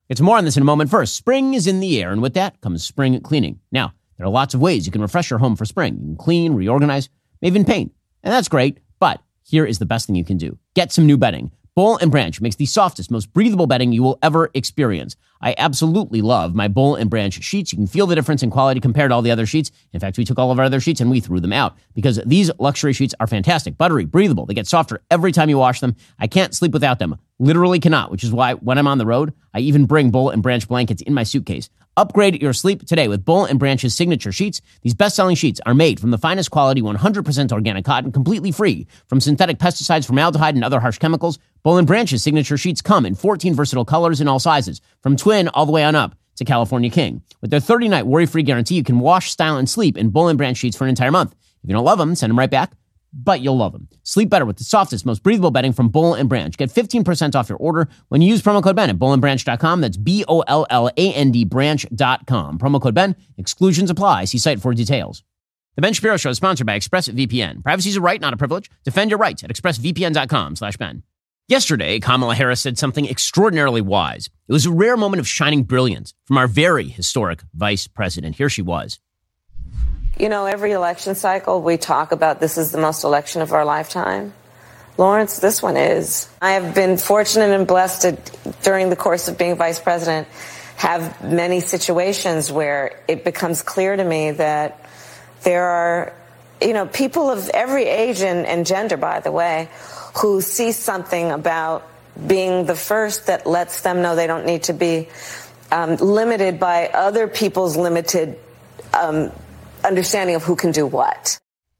It's more on this in a moment. First, spring is in the air, and with that comes spring cleaning. Now, there are lots of ways you can refresh your home for spring. You can clean, reorganize, maybe even paint. And that's great, but here is the best thing you can do. Get some new bedding. Boll & Branch makes the softest, most breathable bedding you will ever experience. I absolutely love my Boll & Branch sheets. You can feel the difference in quality compared to all the other sheets. In fact, we took all of our other sheets and we threw them out because these luxury sheets are fantastic, buttery, breathable. They get softer every time you wash them. I can't sleep without them. Literally cannot, which is why when I'm on the road, I even bring Boll & Branch blankets in my suitcase. Upgrade your sleep today with Boll & Branch's signature sheets. These best-selling sheets are made from the finest quality 100% organic cotton, completely free from synthetic pesticides, formaldehyde, and other harsh chemicals. Boll & Branch's signature sheets come in 14 versatile colors in all sizes, from twin all the way on up to California King. With their 30-night worry-free guarantee, you can wash, style, and sleep in Boll & Branch sheets for an entire month. If you don't love them, send them right back, but you'll love them. Sleep better with the softest, most breathable bedding from Boll & Branch. Get 15% off your order when you use promo code Ben at bollandbranch.com. That's BOLLAND branch.com. Promo code Ben. Exclusions apply. See site for details. The Ben Shapiro Show is sponsored by ExpressVPN. Privacy is a right, not a privilege. Defend your rights at expressvpn.com/Ben. Yesterday, Kamala Harris said something extraordinarily wise. It was a rare moment of shining brilliance from our very historic vice president. Here she was. You know, every election cycle we talk about this is the most election of our lifetime. Lawrence, this one is. I have been fortunate and blessed to, during the course of being vice president, have many situations where it becomes clear to me that there are, you know, people of every age and gender, by the way, who see something about being the first that lets them know they don't need to be limited by other people's limited understanding of who can do what.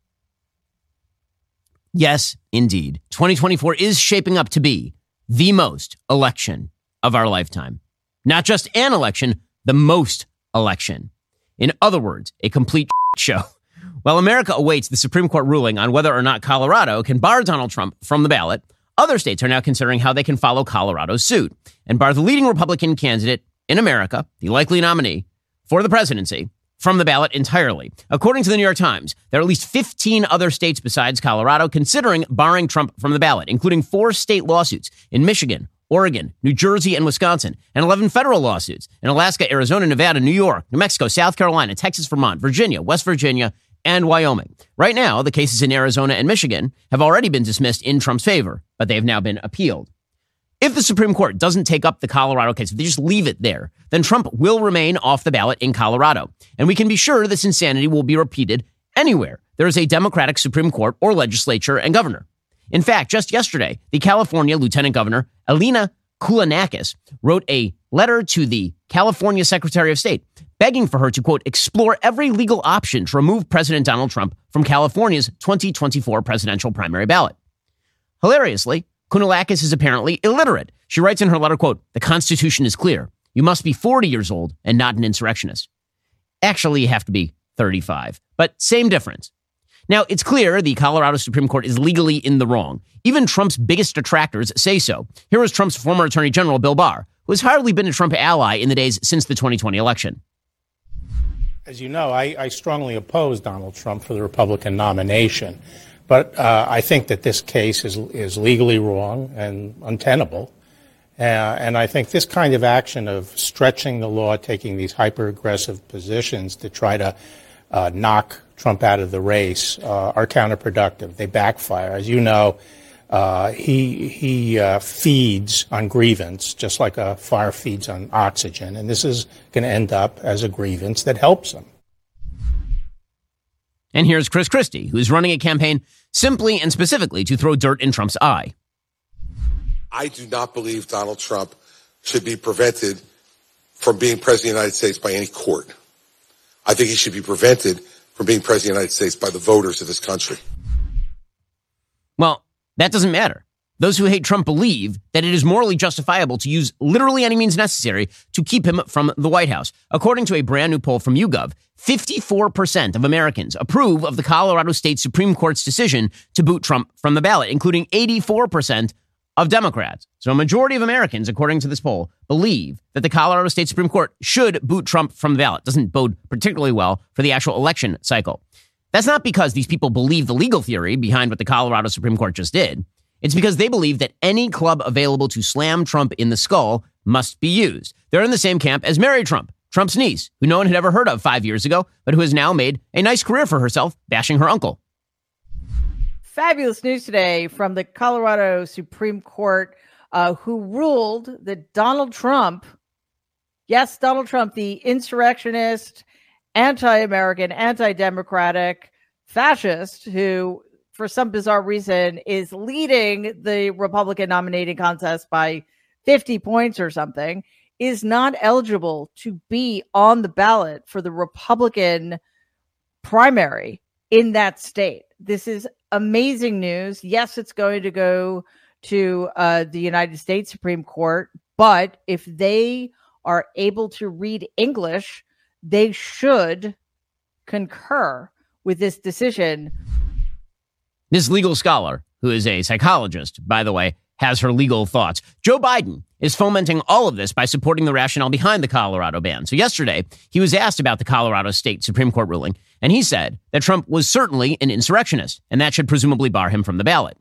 Yes, indeed. 2024 is shaping up to be the most election of our lifetime. Not just an election, the most election. In other words, a complete show. While America awaits the Supreme Court ruling on whether or not Colorado can bar Donald Trump from the ballot, other states are now considering how they can follow Colorado's suit and bar the leading Republican candidate in America, the likely nominee for the presidency, from the ballot entirely. According to the New York Times, there are at least 15 other states besides Colorado considering barring Trump from the ballot, including 4 state lawsuits in Michigan, Oregon, New Jersey, and Wisconsin, and 11 federal lawsuits in Alaska, Arizona, Nevada, New York, New Mexico, South Carolina, Texas, Vermont, Virginia, West Virginia, and Wyoming. Right now, the cases in Arizona and Michigan have already been dismissed in Trump's favor, but they have now been appealed. If the Supreme Court doesn't take up the Colorado case, if they just leave it there, then Trump will remain off the ballot in Colorado. And we can be sure this insanity will be repeated anywhere there is a Democratic Supreme Court or legislature and governor. In fact, just yesterday, the California Lieutenant Governor, Elena Koulounakis, wrote a letter to the California Secretary of State begging for her to, quote, explore every legal option to remove President Donald Trump from California's 2024 presidential primary ballot. Hilariously, Koulounakis is apparently illiterate. She writes in her letter, quote, the Constitution is clear. You must be 40 years old and not an insurrectionist. Actually, you have to be 35, but same difference. Now, it's clear the Colorado Supreme Court is legally in the wrong. Even Trump's biggest detractors say so. Here is Trump's former Attorney General, Bill Barr, who has hardly been a Trump ally in the days since the 2020 election. As you know, I strongly oppose Donald Trump for the Republican nomination. But I think that this case is legally wrong and untenable. And I think this kind of action of stretching the law, taking these hyper-aggressive positions to try to knock Trump out of the race are counterproductive. They backfire. As you know, he feeds on grievance, just like a fire feeds on oxygen. And this is going to end up as a grievance that helps him. And here's Chris Christie, who's running a campaign simply and specifically to throw dirt in Trump's eye. I do not believe Donald Trump should be prevented from being president of the United States by any court. I think he should be prevented from being president of the United States by the voters of this country. Well, that doesn't matter. Those who hate Trump believe that it is morally justifiable to use literally any means necessary to keep him from the White House. According to a brand new poll from YouGov, 54% of Americans approve of the Colorado State Supreme Court's decision to boot Trump from the ballot, including 84% of Democrats. So a majority of Americans, according to this poll, believe that the Colorado State Supreme Court should boot Trump from the ballot. Doesn't bode particularly well for the actual election cycle. That's not because these people believe the legal theory behind what the Colorado Supreme Court just did. It's because they believe that any club available to slam Trump in the skull must be used. They're in the same camp as Mary Trump, Trump's niece, who no one had ever heard of 5 years ago, but who has now made a nice career for herself bashing her uncle. Fabulous news today from the Colorado Supreme Court, who ruled that Donald Trump, yes, Donald Trump, the insurrectionist, anti-American, anti-democratic fascist who, for some bizarre reason, is leading the Republican nominating contest by 50 points or something, is not eligible to be on the ballot for the Republican primary in that state. This is amazing news. Yes, it's going to go to the United States Supreme Court, but if they are able to read English, they should concur with this decision. This legal scholar, who is a psychologist, by the way, has her legal thoughts. Joe Biden is fomenting all of this by supporting the rationale behind the Colorado ban. So yesterday, he was asked about the Colorado State Supreme Court ruling, and he said that Trump was certainly an insurrectionist, and that should presumably bar him from the ballot.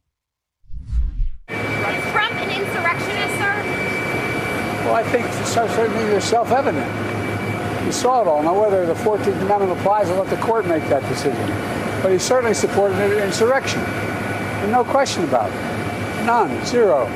Is Trump an insurrectionist, sir? Well, I think certainly they're self-evident. You saw it all. Now, whether the 14th Amendment applies, I'll let the court make that decision. But he certainly supported an insurrection. And no question about it. None. Zero.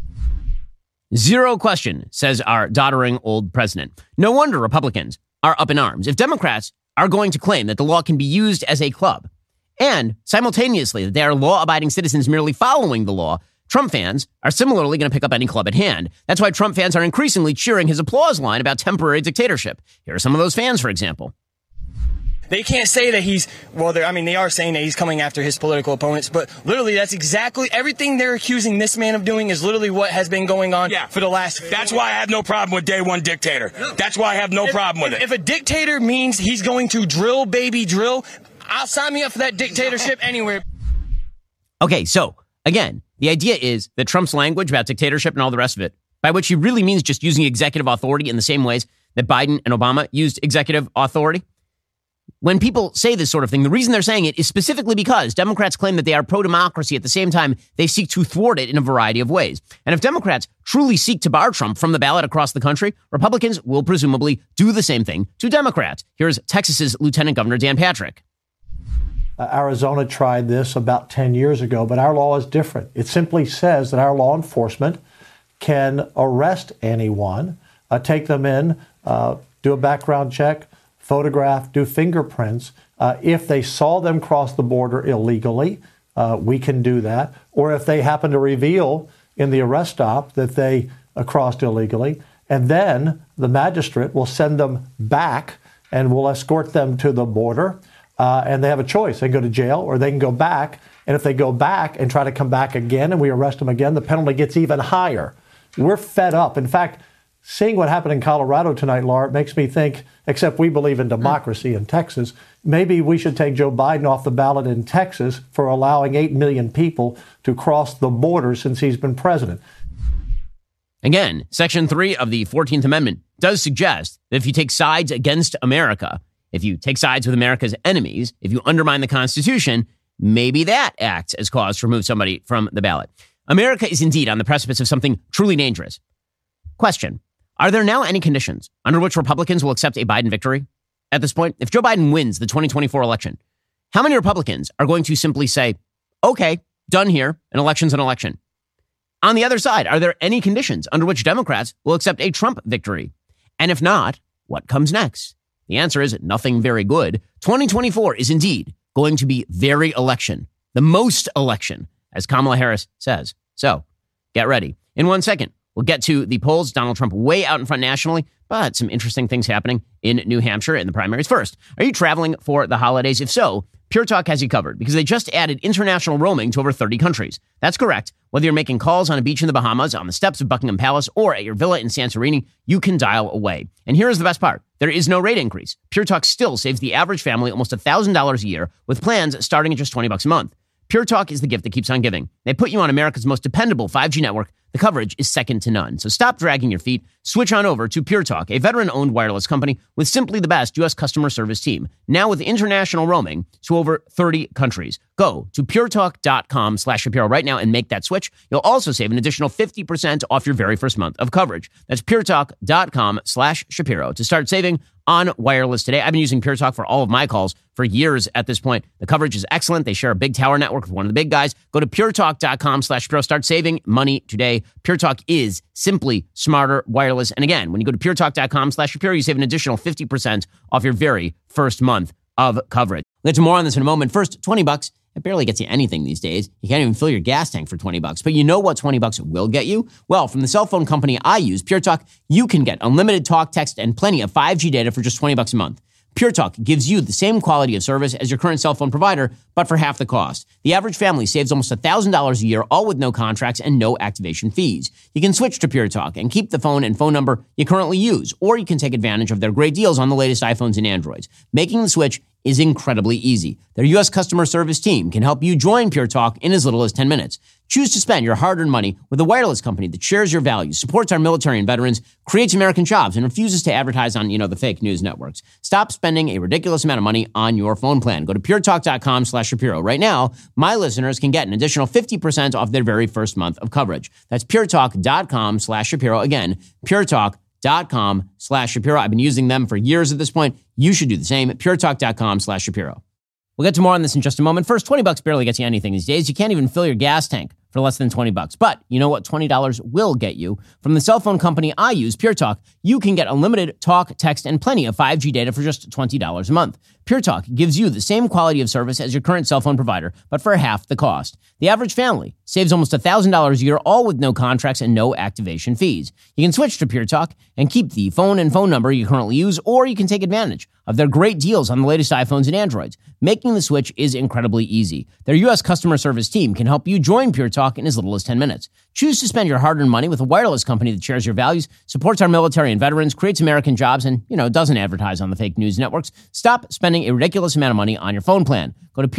Zero question, says our doddering old president. No wonder Republicans are up in arms. If Democrats are going to claim that the law can be used as a club, and simultaneously that they are law-abiding citizens merely following the law, Trump fans are similarly going to pick up any club at hand. That's why Trump fans are increasingly cheering his applause line about temporary dictatorship. Here are some of those fans, for example. They can't say that they are saying that he's coming after his political opponents, but literally that's exactly everything they're accusing this man of doing is literally what has been going on for the last. That's why I have no problem with day one dictator. That's why I have no problem with it. If a dictator means he's going to drill, baby, drill, I'll sign me up for that dictatorship anywhere. Okay, so again, the idea is that Trump's language about dictatorship and all the rest of it, by which he really means just using executive authority in the same ways that Biden and Obama used executive authority. When people say this sort of thing, the reason they're saying it is specifically because Democrats claim that they are pro-democracy. At the same time, they seek to thwart it in a variety of ways. And if Democrats truly seek to bar Trump from the ballot across the country, Republicans will presumably do the same thing to Democrats. Here's Texas's Lieutenant Governor Dan Patrick. Arizona tried this about 10 years ago, but our law is different. It simply says that our law enforcement can arrest anyone, take them in, do a background check, photograph, do fingerprints. If they saw them cross the border illegally, we can do that. Or if they happen to reveal in the arrest stop that they crossed illegally, and then the magistrate will send them back and will escort them to the border. And they have a choice. They can go to jail or they can go back. And if they go back and try to come back again and we arrest them again, the penalty gets even higher. We're fed up. In fact, seeing what happened in Colorado tonight, Laura, it makes me think, except we believe in democracy in Texas, maybe we should take Joe Biden off the ballot in Texas for allowing 8 million people to cross the border since he's been president. Again, Section 3 of the 14th Amendment does suggest that if you take sides against America, if you take sides with America's enemies, if you undermine the Constitution, maybe that acts as cause to remove somebody from the ballot. America is indeed on the precipice of something truly dangerous. Question. Are there now any conditions under which Republicans will accept a Biden victory? At this point, if Joe Biden wins the 2024 election, how many Republicans are going to simply say, okay, done here, an election's an election? On the other side, are there any conditions under which Democrats will accept a Trump victory? And if not, what comes next? The answer is nothing very good. 2024 is indeed going to be very election, the most election, as Kamala Harris says. So get ready. In 1 second, we'll get to the polls. Donald Trump way out in front nationally, but some interesting things happening in New Hampshire in the primaries. First, are you traveling for the holidays? If so, Pure Talk has you covered because they just added international roaming to over 30 countries. That's correct. Whether you're making calls on a beach in the Bahamas, on the steps of Buckingham Palace, or at your villa in Santorini, you can dial away. And here is the best part. There is no rate increase. Pure Talk still saves the average family almost $1,000 a year with plans starting at just $20 a month. Pure Talk is the gift that keeps on giving. They put you on America's most dependable 5G network the coverage is second to none. So stop dragging your feet. Switch on over to Pure Talk, a veteran-owned wireless company with simply the best U.S. customer service team. Now with international roaming to over 30 countries. Go to puretalk.com/Shapiro right now and make that switch. You'll also save an additional 50% off your very first month of coverage. That's puretalk.com/Shapiro to start saving on wireless today. I've been using Pure Talk for all of my calls for years at this point. The coverage is excellent. They share a big tower network with one of the big guys. Go to puretalk.com/Shapiro. Start saving money today. Pure Talk is simply smarter wireless. And again, when you go to puretalk.com/Shapiro, you save an additional 50% off your very first month of coverage. We'll get to more on this in a moment. First, $20. It barely gets you anything these days. You can't even fill your gas tank for $20. But you know what $20 will get you? Well, from the cell phone company I use, Pure Talk, you can get unlimited talk, text, and plenty of 5G data for just $20 a month. Pure Talk gives you the same quality of service as your current cell phone provider, but for half the cost. The average family saves almost $1,000 a year, all with no contracts and no activation fees. You can switch to Pure Talk and keep the phone and phone number you currently use, or you can take advantage of their great deals on the latest iPhones and Androids. Making the switch is incredibly easy. Their U.S. customer service team can help you join Pure Talk in as little as 10 minutes. Choose to spend your hard-earned money with a wireless company that shares your values, supports our military and veterans, creates American jobs, and refuses to advertise on, the fake news networks. Stop spending a ridiculous amount of money on your phone plan. Go to puretalk.com/Shapiro. Right now, my listeners can get an additional 50% off their very first month of coverage. That's puretalk.com/Shapiro. Again, puretalk.com/Shapiro. I've been using them for years at this point. You should do the same at puretalk.com/Shapiro. We'll get to more on this in just a moment. First, $20 barely gets you anything these days. You can't even fill your gas tank for less than $20. But you know what $20 will get you? From the cell phone company I use, Pure Talk, you can get unlimited talk, text, and plenty of 5G data for just $20 a month. Pure Talk gives you the same quality of service as your current cell phone provider, but for half the cost. The average family saves almost $1,000 a year, all with no contracts and no activation fees. You can switch to Pure Talk and keep the phone and phone number you currently use, or you can take advantage of their great deals on the latest iPhones and Androids. Making the switch is incredibly easy. Their U.S. customer service team can help you join Pure Talk in as little as 10 minutes. Choose to spend your hard-earned money with a wireless company that shares your values, supports our military and veterans, creates American jobs, and, doesn't advertise on the fake news networks. Stop spending a ridiculous amount of money on your phone plan. Go to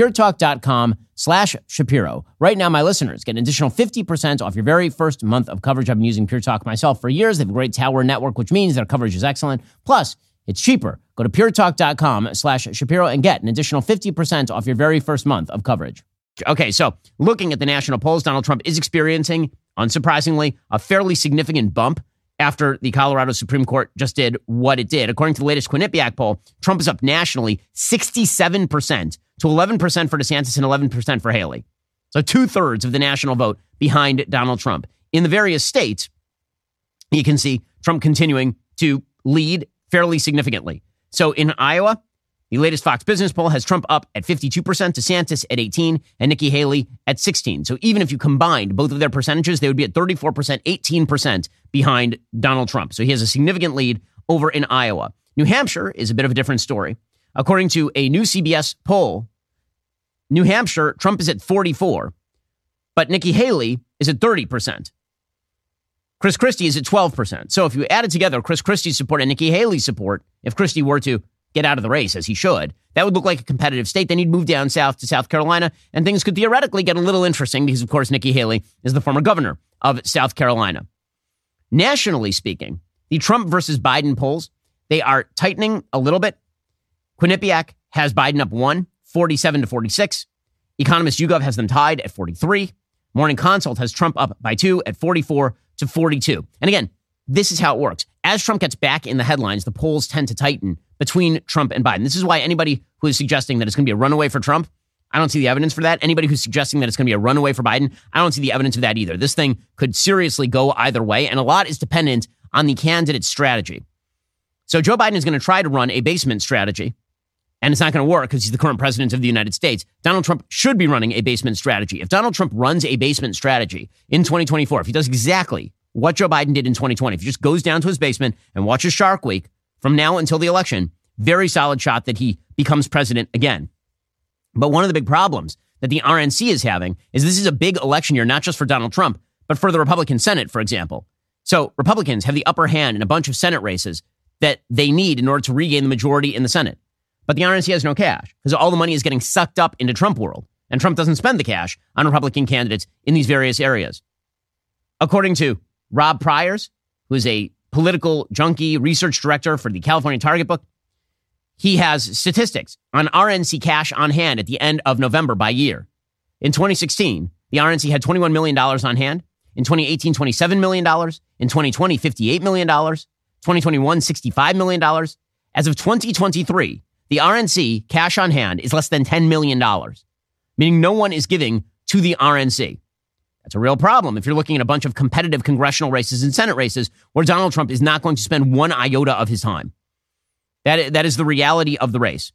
puretalk.com/Shapiro. Right now, my listeners get an additional 50% off your very first month of coverage. I've been using Pure Talk myself for years. They have a great tower network, which means their coverage is excellent. Plus, it's cheaper. Go to puretalk.com/Shapiro and get an additional 50% off your very first month of coverage. Okay, so looking at the national polls, Donald Trump is experiencing, unsurprisingly, a fairly significant bump after the Colorado Supreme Court just did what it did. According to the latest Quinnipiac poll, Trump is up nationally 67% to 11% for DeSantis and 11% for Haley. So 2/3 of the national vote behind Donald Trump. In the various states, you can see Trump continuing to lead fairly significantly. So in Iowa, the latest Fox Business poll has Trump up at 52%, DeSantis at 18%, and Nikki Haley at 16%. So even if you combined both of their percentages, they would be at 34%, 18% behind Donald Trump. So he has a significant lead over in Iowa. New Hampshire is a bit of a different story. According to a new CBS poll, New Hampshire, Trump is at 44%, but Nikki Haley is at 30%. Chris Christie is at 12%. So if you added together Chris Christie's support and Nikki Haley's support, if Christie were to get out of the race, as he should, that would look like a competitive state. Then he'd move down south to South Carolina, and things could theoretically get a little interesting because, of course, Nikki Haley is the former governor of South Carolina. Nationally speaking, the Trump versus Biden polls, they are tightening a little bit. Quinnipiac has Biden up 1, 47-46. Economist YouGov has them tied at 43. Morning Consult has Trump up by 2 at 44-42. And again, this is how it works. As Trump gets back in the headlines, the polls tend to tighten between Trump and Biden. This is why anybody who is suggesting that it's going to be a runaway for Trump, I don't see the evidence for that. Anybody who's suggesting that it's going to be a runaway for Biden, I don't see the evidence of that either. This thing could seriously go either way, and a lot is dependent on the candidate's strategy. So Joe Biden is going to try to run a basement strategy, and it's not going to work because he's the current president of the United States. Donald Trump should be running a basement strategy. If Donald Trump runs a basement strategy in 2024, if he does exactly what Joe Biden did in 2020, if he just goes down to his basement and watches Shark Week from now until the election, very solid shot that he becomes president again. But one of the big problems that the RNC is having is this is a big election year, not just for Donald Trump, but for the Republican Senate, for example. So Republicans have the upper hand in a bunch of Senate races that they need in order to regain the majority in the Senate. But the RNC has no cash because all the money is getting sucked up into Trump world. And Trump doesn't spend the cash on Republican candidates in these various areas. According to Rob Pryors, who is a political junkie research director for the California Target Book, he has statistics on RNC cash on hand at the end of November by year. In 2016, the RNC had $21 million on hand. In 2018, $27 million. In 2020, $58 million. 2021, $65 million. As of 2023, the RNC cash on hand is less than $10 million, meaning no one is giving to the RNC. That's a real problem if you're looking at a bunch of competitive congressional races and Senate races where Donald Trump is not going to spend one iota of his time. That is the reality of the race.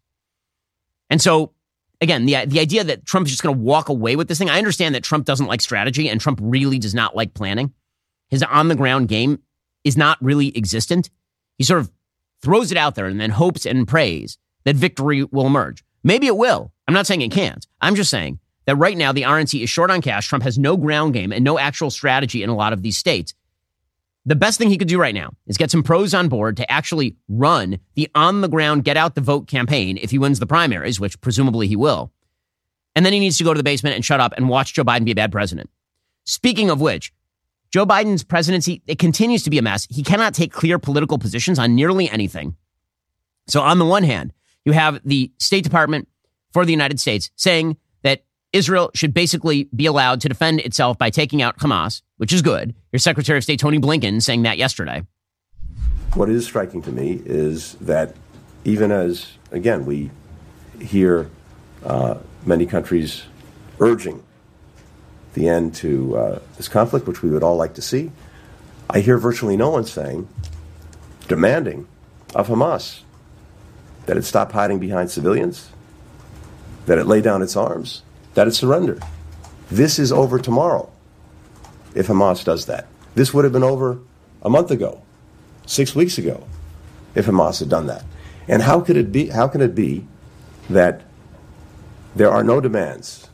And so, again, the idea that Trump is just going to walk away with this thing, I understand that Trump doesn't like strategy and Trump really does not like planning. His on-the-ground game is not really existent. He sort of throws it out there and then hopes and prays that victory will emerge. Maybe it will. I'm not saying it can't. I'm just saying that right now the RNC is short on cash. Trump has no ground game and no actual strategy in a lot of these states. The best thing he could do right now is get some pros on board to actually run the on-the-ground, get-out-the-vote campaign if he wins the primaries, which presumably he will. And then he needs to go to the basement and shut up and watch Joe Biden be a bad president. Speaking of which, Joe Biden's presidency, it continues to be a mess. He cannot take clear political positions on nearly anything. So on the one hand, you have the State Department for the United States saying that Israel should basically be allowed to defend itself by taking out Hamas, which is good. Your Secretary of State, Tony Blinken, saying that yesterday. What is striking to me is that even as, again, we hear many countries urging the end to this conflict, which we would all like to see, I hear virtually no one saying, demanding of Hamas that it stop hiding behind civilians, that it lay down its arms, that it surrender. This is over tomorrow if Hamas does that. This would have been over a month ago, 6 weeks ago, if Hamas had done that. And how can it be that there are no demands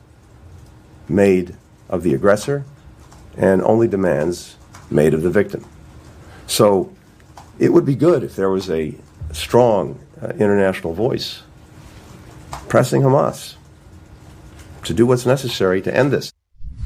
made of the aggressor and only demands made of the victim? So it would be good if there was a strong international voice pressing Hamas to do what's necessary to end this.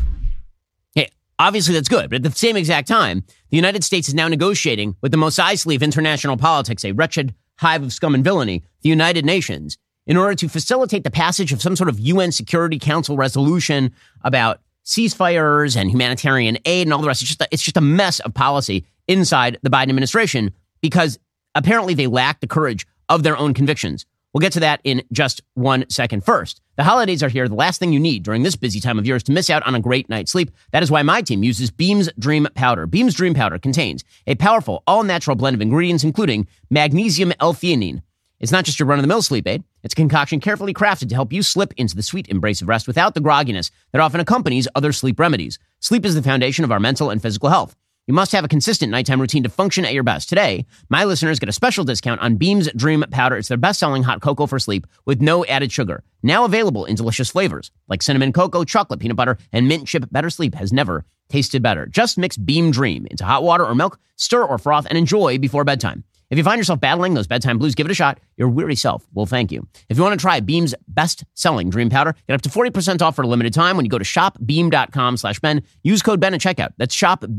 Hey, obviously that's good, but at the same exact time, the United States is now negotiating with the Mos Eisley of international politics, a wretched hive of scum and villainy, the United Nations, in order to facilitate the passage of some sort of UN Security Council resolution about ceasefires and humanitarian aid and all the rest. It's just a mess of policy inside the Biden administration because apparently they lack the courage of their own convictions. We'll get to that in just 1 second. First, the holidays are here. The last thing you need during this busy time of year is to miss out on a great night's sleep. That is why my team uses Beam's Dream Powder. Beam's Dream Powder contains a powerful, all-natural blend of ingredients, including magnesium L-theanine. It's not just your run-of-the-mill sleep aid. It's a concoction carefully crafted to help you slip into the sweet embrace of rest without the grogginess that often accompanies other sleep remedies. Sleep is the foundation of our mental and physical health. You must have a consistent nighttime routine to function at your best. Today, my listeners get a special discount on Beam's Dream Powder. It's their best-selling hot cocoa for sleep with no added sugar. Now available in delicious flavors like cinnamon cocoa, chocolate peanut butter, and mint chip. Better sleep has never tasted better. Just mix Beam Dream into hot water or milk, stir or froth, and enjoy before bedtime. If you find yourself battling those bedtime blues, give it a shot. Your weary self will thank you. If you want to try Beam's best-selling Dream Powder, get up to 40% off for a limited time when you go to shopbeam.com/Ben. Use code Ben at checkout. That's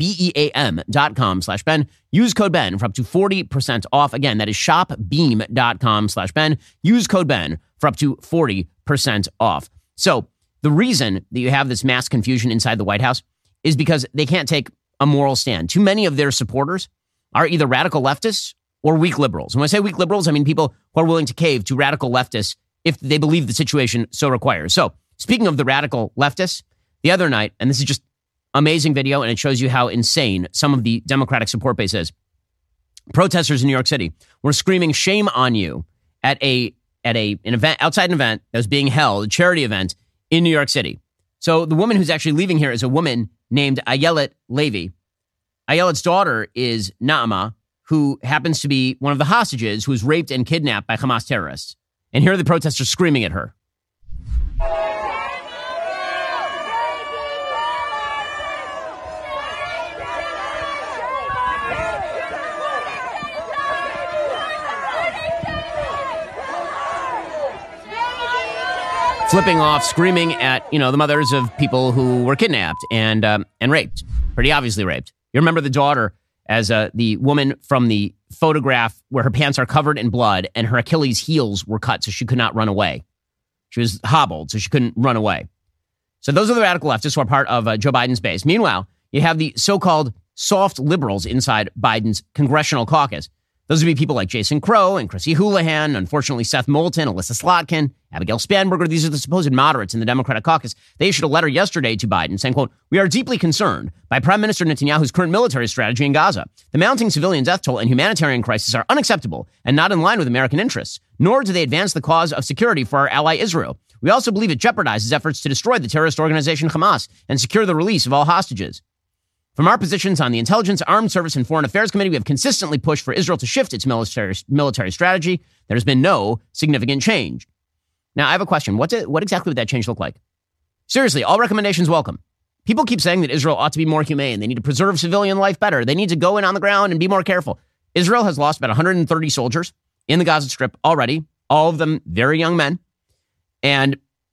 shopbeam.com/Ben. Use code Ben for up to 40% off. Again, that is shopbeam.com/Ben. Use code Ben for up to 40% off. So the reason that you have this mass confusion inside the White House is because they can't take a moral stand. Too many of their supporters are either radical leftists or weak liberals. And when I say weak liberals, I mean people who are willing to cave to radical leftists if they believe the situation so requires. So speaking of the radical leftists, the other night, and this is just amazing video, and it shows you how insane some of the Democratic support base is. Protesters in New York City were screaming "shame on you" at an event, outside an event that was being held, a charity event in New York City. So the woman who's actually leaving here is a woman named Ayelet Levy. Ayelet's daughter is Naama, who happens to be one of the hostages who was raped and kidnapped by Hamas terrorists. And here are the protesters screaming at her. Flipping off, screaming at, the mothers of people who were kidnapped and raped. pretty obviously raped. You remember the daughter as the woman from the photograph where her pants are covered in blood and her Achilles heels were cut so she could not run away. She was hobbled, so she couldn't run away. So those are the radical leftists who are part of Joe Biden's base. Meanwhile, you have the so-called soft liberals inside Biden's congressional caucus. Those would be people like Jason Crow and Chrissy Houlihan, unfortunately Seth Moulton, Alyssa Slotkin, Abigail Spanberger. These are the supposed moderates in the Democratic caucus. They issued a letter yesterday to Biden saying, quote, "We are deeply concerned by Prime Minister Netanyahu's current military strategy in Gaza. The mounting civilian death toll and humanitarian crisis are unacceptable and not in line with American interests, nor do they advance the cause of security for our ally Israel. We also believe it jeopardizes efforts to destroy the terrorist organization Hamas and secure the release of all hostages. From our positions on the Intelligence, Armed Service, and Foreign Affairs Committee, we have consistently pushed for Israel to shift its military strategy. There has been no significant change." Now, I have a question. What exactly would that change look like? Seriously, all recommendations welcome. People keep saying that Israel ought to be more humane. They need to preserve civilian life better. They need to go in on the ground and be more careful. Israel has lost about 130 soldiers in the Gaza Strip already, all of them very young men. And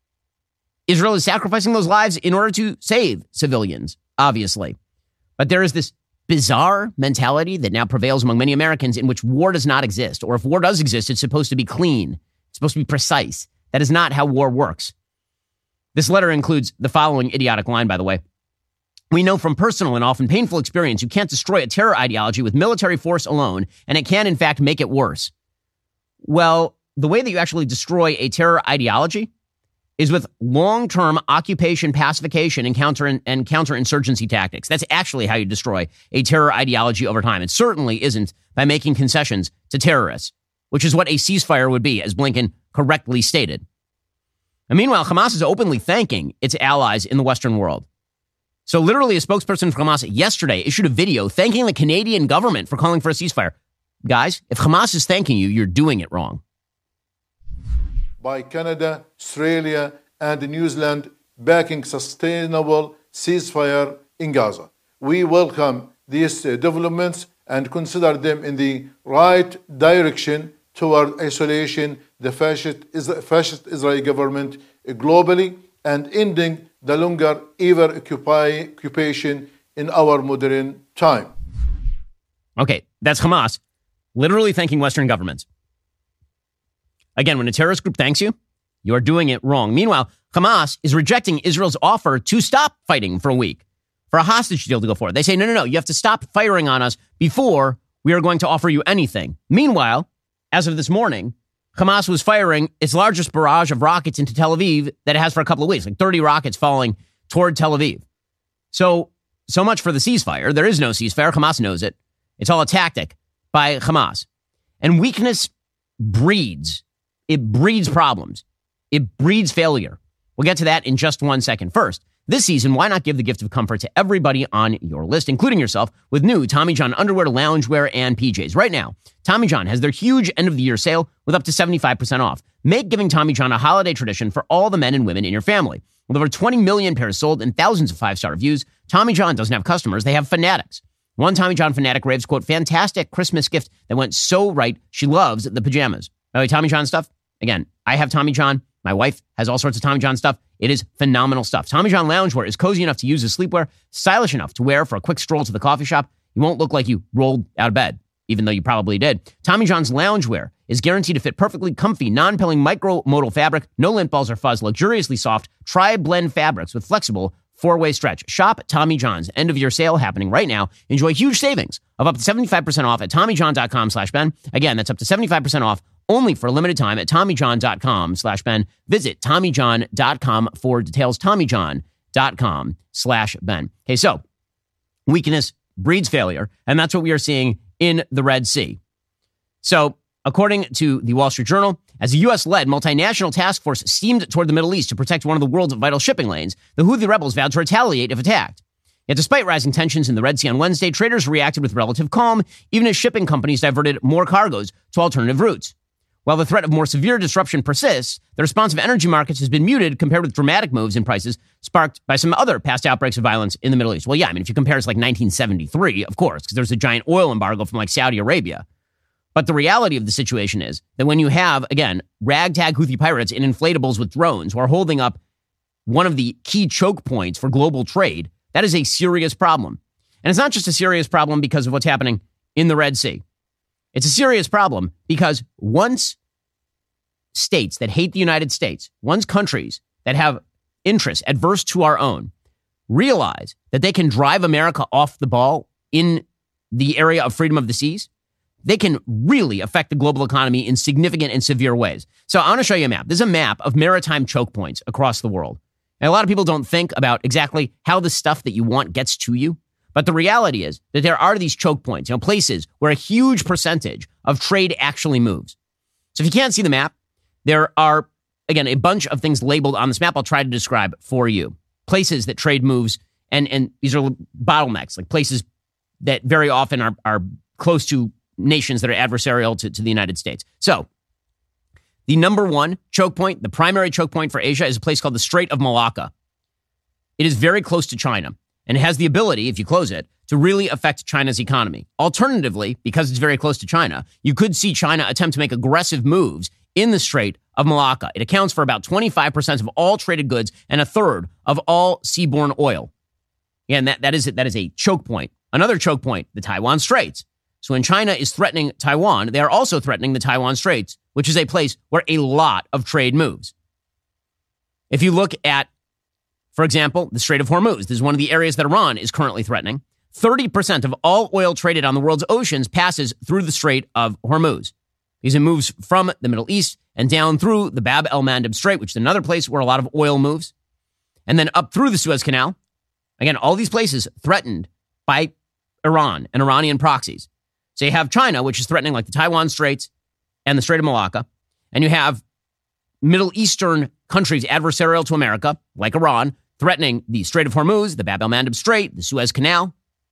Israel is sacrificing those lives in order to save civilians, obviously. But there is this bizarre mentality that now prevails among many Americans in which war does not exist. Or if war does exist, it's supposed to be clean. It's supposed to be precise. That is not how war works. This letter includes the following idiotic line, by the way. "We know from personal and often painful experience you can't destroy a terror ideology with military force alone, and it can, in fact, make it worse." Well, the way that you actually destroy a terror ideology is with long-term occupation, pacification, and counterinsurgency tactics. That's actually how you destroy a terror ideology over time. It certainly isn't by making concessions to terrorists, which is what a ceasefire would be, as Blinken correctly stated. And meanwhile, Hamas is openly thanking its allies in the Western world. So literally, a spokesperson for Hamas yesterday issued a video thanking the Canadian government for calling for a ceasefire. Guys, if Hamas is thanking you, you're doing it wrong. By Canada, Australia, and New Zealand backing sustainable ceasefire in Gaza. We welcome these developments and consider them in the right direction toward isolation the fascist Israeli government globally and ending the longer ever occupation in our modern time. Okay, that's Hamas literally thanking Western governments. Again, when a terrorist group thanks you, you are doing it wrong. Meanwhile, Hamas is rejecting Israel's offer to stop fighting for a week, for a hostage deal to go forward. They say, no, you have to stop firing on us before we are going to offer you anything. Meanwhile, as of this morning, Hamas was firing its largest barrage of rockets into Tel Aviv that it has for a couple of weeks, like 30 rockets falling toward Tel Aviv. So much for the ceasefire. There is no ceasefire. Hamas knows it. It's all a tactic by Hamas. And weakness breeds. It breeds problems. It breeds failure. We'll get to that in just 1 second. First, this season, why not give the gift of comfort to everybody on your list, including yourself, with new Tommy John underwear, loungewear, and PJs. Right now, Tommy John has their huge end-of-the-year sale with up to 75% off. Make giving Tommy John a holiday tradition for all the men and women in your family. With over 20 million pairs sold and thousands of 5-star reviews, Tommy John doesn't have customers, they have fanatics. One Tommy John fanatic raves, quote, "fantastic Christmas gift that went so right, she loves the pajamas." By the way, Tommy John stuff, again, I have Tommy John. My wife has all sorts of Tommy John stuff. It is phenomenal stuff. Tommy John loungewear is cozy enough to use as sleepwear, stylish enough to wear for a quick stroll to the coffee shop. You won't look like you rolled out of bed, even though you probably did. Tommy John's loungewear is guaranteed to fit perfectly comfy, non-pilling micro-modal fabric, no lint balls or fuzz, luxuriously soft, tri-blend fabrics with flexible 4-way stretch. Shop Tommy John's end-of-year sale happening right now. Enjoy huge savings of up to 75% off at TommyJohn.com/Ben. Again, that's up to 75% off only for a limited time at TommyJohn.com/Ben. Visit TommyJohn.com for details. TommyJohn.com/Ben. Okay, so weakness breeds failure, and that's what we are seeing in the Red Sea. So, according to the Wall Street Journal, as a U.S.-led multinational task force steamed toward the Middle East to protect one of the world's vital shipping lanes, the Houthi rebels vowed to retaliate if attacked. Yet despite rising tensions in the Red Sea on Wednesday, traders reacted with relative calm, even as shipping companies diverted more cargoes to alternative routes. While the threat of more severe disruption persists, the response of energy markets has been muted compared with dramatic moves in prices sparked by some other past outbreaks of violence in the Middle East. Well, yeah, I mean, if you compare it's like 1973, of course, because there's a giant oil embargo from like Saudi Arabia. But the reality of the situation is that when you have, again, ragtag Houthi pirates in inflatables with drones who are holding up one of the key choke points for global trade, that is a serious problem. And it's not just a serious problem because of what's happening in the Red Sea. It's a serious problem because once states that hate the United States, once countries that have interests adverse to our own, realize that they can drive America off the ball in the area of freedom of the seas, they can really affect the global economy in significant and severe ways. So I want to show you a map. This is a map of maritime choke points across the world. And a lot of people don't think about exactly how the stuff that you want gets to you. But the reality is that there are these choke points, places where a huge percentage of trade actually moves. So if you can't see the map, there are, again, a bunch of things labeled on this map I'll try to describe for you. Places that trade moves, and these are bottlenecks, like places that very often are close to nations that are adversarial to the United States. So the number one choke point, the primary choke point for Asia, is a place called the Strait of Malacca. It is very close to China, and it has the ability, if you close it, to really affect China's economy. Alternatively, because it's very close to China, you could see China attempt to make aggressive moves in the Strait of Malacca. It accounts for about 25% of all traded goods and a third of all seaborne oil. And that is a choke point. Another choke point, the Taiwan Straits. So when China is threatening Taiwan, they are also threatening the Taiwan Straits, which is a place where a lot of trade moves. If you look at, for example, the Strait of Hormuz, this is one of the areas that Iran is currently threatening. 30% of all oil traded on the world's oceans passes through the Strait of Hormuz, because it moves from the Middle East and down through the Bab el-Mandeb Strait, which is another place where a lot of oil moves, and then up through the Suez Canal. Again, all these places threatened by Iran and Iranian proxies. So you have China, which is threatening like the Taiwan Straits and the Strait of Malacca, and you have Middle Eastern countries adversarial to America, like Iran, threatening the Strait of Hormuz, the Bab el-Mandeb Strait, the Suez Canal,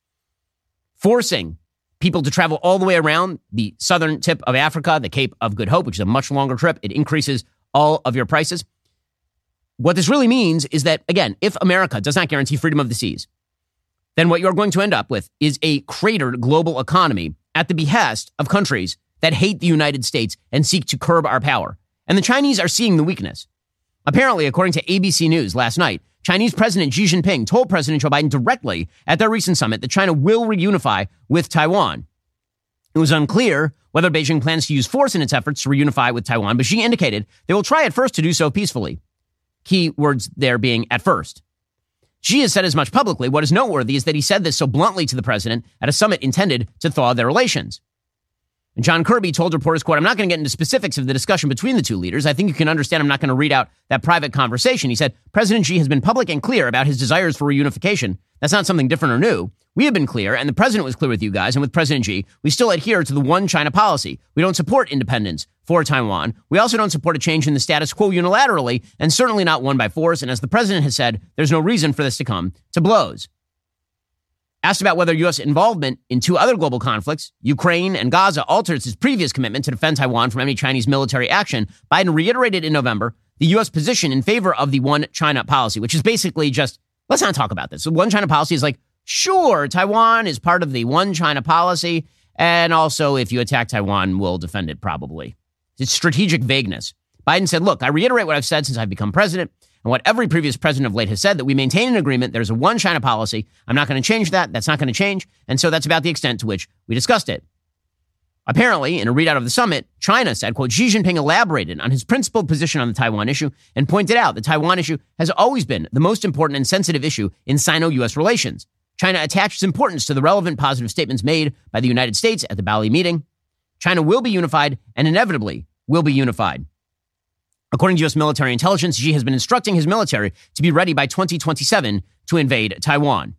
forcing people to travel all the way around the southern tip of Africa, the Cape of Good Hope, which is a much longer trip. It increases all of your prices. What this really means is that, again, if America does not guarantee freedom of the seas, then what you're going to end up with is a cratered global economy at the behest of countries that hate the United States and seek to curb our power. And the Chinese are seeing the weakness. Apparently, according to ABC News last night, Chinese President Xi Jinping told President Joe Biden directly at their recent summit that China will reunify with Taiwan. It was unclear whether Beijing plans to use force in its efforts to reunify with Taiwan, but Xi indicated they will try at first to do so peacefully. Key words there being at first. Xi has said as much publicly. What is noteworthy is that he said this so bluntly to the president at a summit intended to thaw their relations. And John Kirby told reporters, quote, "I'm not going to get into specifics of the discussion between the two leaders. I think you can understand I'm not going to read out that private conversation." He said, "President Xi has been public and clear about his desires for reunification. That's not something different or new. We have been clear, and the president was clear with you guys, and with President Xi, we still adhere to the one China policy. We don't support independence for Taiwan. We also don't support a change in the status quo unilaterally, and certainly not one by force. And as the president has said, there's no reason for this to come to blows." Asked about whether U.S. involvement in two other global conflicts, Ukraine and Gaza, alters his previous commitment to defend Taiwan from any Chinese military action, Biden reiterated in November the U.S. position in favor of the one China policy, which is basically just, let's not talk about this. The one China policy is like, sure, Taiwan is part of the one China policy, and also if you attack Taiwan, we'll defend it probably. It's strategic vagueness. Biden said, look, I reiterate what I've said since I've become president, and what every previous president of late has said, that we maintain an agreement. There's a one China policy. I'm not going to change that. That's not going to change. And so that's about the extent to which we discussed it. Apparently, in a readout of the summit, China said, quote, Xi Jinping elaborated on his principled position on the Taiwan issue and pointed out the Taiwan issue has always been the most important and sensitive issue in Sino-U.S. relations. China attaches importance to the relevant positive statements made by the United States at the Bali meeting. China will be unified and inevitably will be unified. According to U.S. military intelligence, Xi has been instructing his military to be ready by 2027 to invade Taiwan.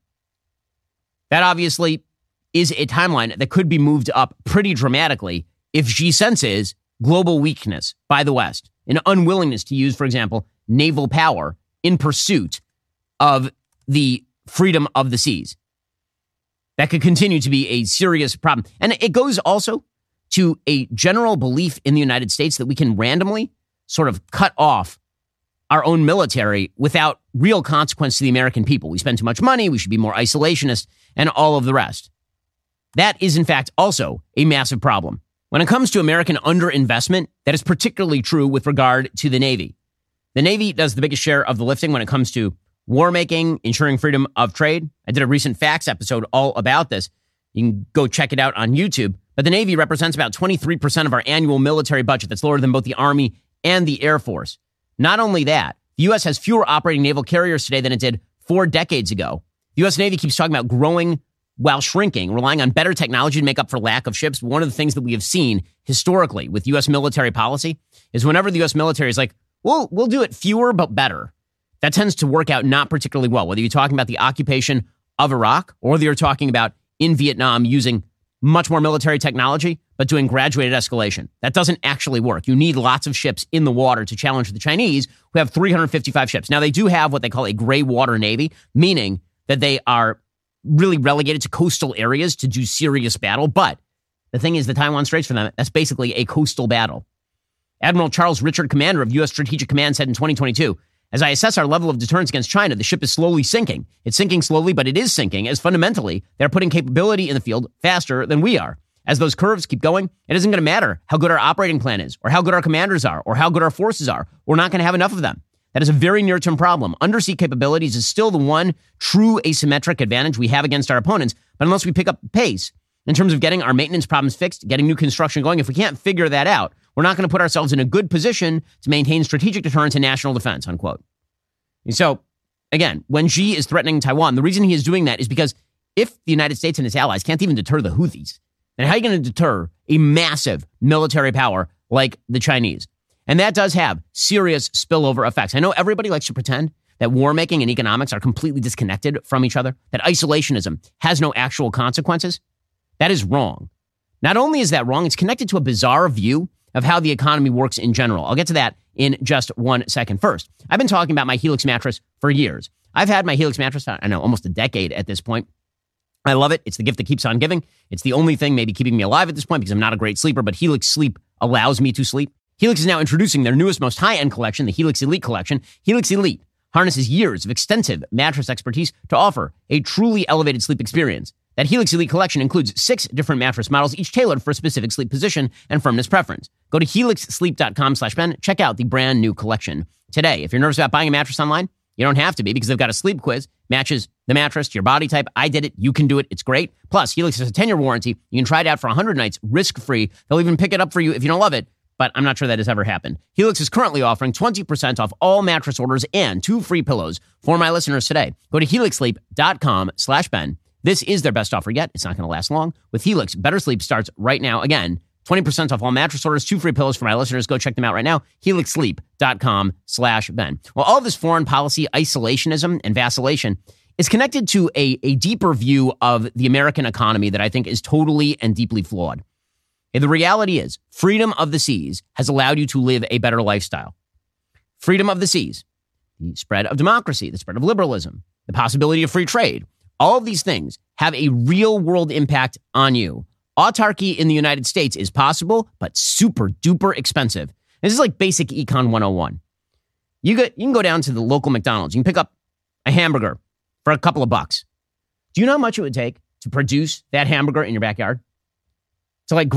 That obviously is a timeline that could be moved up pretty dramatically if Xi senses global weakness by the West, an unwillingness to use, for example, naval power in pursuit of the freedom of the seas. That could continue to be a serious problem. And it goes also to a general belief in the United States that we can randomly sort of cut off our own military without real consequence to the American people. We spend too much money. We should be more isolationist and all of the rest. That is, in fact, also a massive problem. When it comes to American underinvestment, that is particularly true with regard to the Navy. The Navy does the biggest share of the lifting when it comes to war making, ensuring freedom of trade. I did a recent facts episode all about this. You can go check it out on YouTube. But the Navy represents about 23% of our annual military budget. That's lower than both the Army and the Air Force. Not only that, the U.S. has fewer operating naval carriers today than it did 4 decades ago. The U.S. Navy keeps talking about growing while shrinking, relying on better technology to make up for lack of ships. One of the things that we have seen historically with U.S. military policy is whenever the U.S. military is like, we'll do it fewer but better, that tends to work out not particularly well, whether you're talking about the occupation of Iraq or whether you're talking about in Vietnam using much more military technology, but doing graduated escalation. That doesn't actually work. You need lots of ships in the water to challenge the Chinese, who have 355 ships. Now, they do have what they call a gray water navy, meaning that they are really relegated to coastal areas to do serious battle. But the thing is, the Taiwan Straits for them, that's basically a coastal battle. Admiral Charles Richard, commander of U.S. Strategic Command, said in 2022, as I assess our level of deterrence against China, the ship is slowly sinking. It's sinking slowly, but it is sinking, as fundamentally, they're putting capability in the field faster than we are. As those curves keep going, it isn't going to matter how good our operating plan is, or how good our commanders are, or how good our forces are. We're not going to have enough of them. That is a very near-term problem. Undersea capabilities is still the one true asymmetric advantage we have against our opponents, but unless we pick up the pace in terms of getting our maintenance problems fixed, getting new construction going, if we can't figure that out, we're not going to put ourselves in a good position to maintain strategic deterrence and national defense, unquote. And so, again, when Xi is threatening Taiwan, the reason he is doing that is because if the United States and its allies can't even deter the Houthis, then how are you going to deter a massive military power like the Chinese? And that does have serious spillover effects. I know everybody likes to pretend that war making and economics are completely disconnected from each other, that isolationism has no actual consequences. That is wrong. Not only is that wrong, it's connected to a bizarre view of how the economy works in general. I'll get to that in just 1 second. First, I've been talking about my Helix mattress for years. I've had my Helix mattress, I know, almost a decade at this point. I love it. It's the gift that keeps on giving. It's the only thing maybe keeping me alive at this point because I'm not a great sleeper, but Helix Sleep allows me to sleep. Helix is now introducing their newest, most high-end collection, the Helix Elite collection. Helix Elite harnesses years of extensive mattress expertise to offer a truly elevated sleep experience. That Helix Elite collection includes 6 different mattress models, each tailored for a specific sleep position and firmness preference. Go to helixsleep.com/Ben. Check out the brand new collection today. If you're nervous about buying a mattress online, you don't have to be because they've got a sleep quiz, matches the mattress to your body type. I did it. You can do it. It's great. Plus, Helix has a 10-year warranty. You can try it out for 100 nights risk-free. They'll even pick it up for you if you don't love it, but I'm not sure that has ever happened. Helix is currently offering 20% off all mattress orders and 2 free pillows for my listeners today. Go to helixsleep.com/Ben. This is their best offer yet. It's not going to last long. With Helix, better sleep starts right now. Again, 20% off all mattress orders, 2 free pillows for my listeners. Go check them out right now. helixsleep.com/Ben. Well, all this foreign policy isolationism and vacillation is connected to a deeper view of the American economy that I think is totally and deeply flawed. And the reality is, freedom of the seas has allowed you to live a better lifestyle. Freedom of the seas, the spread of democracy, the spread of liberalism, the possibility of free trade, all of these things have a real world impact on you. Autarky in the United States is possible, but super duper expensive. This is like basic econ 101. You can go down to the local McDonald's. You can pick up a hamburger for a couple of bucks. Do you know how much it would take to produce that hamburger in your backyard? To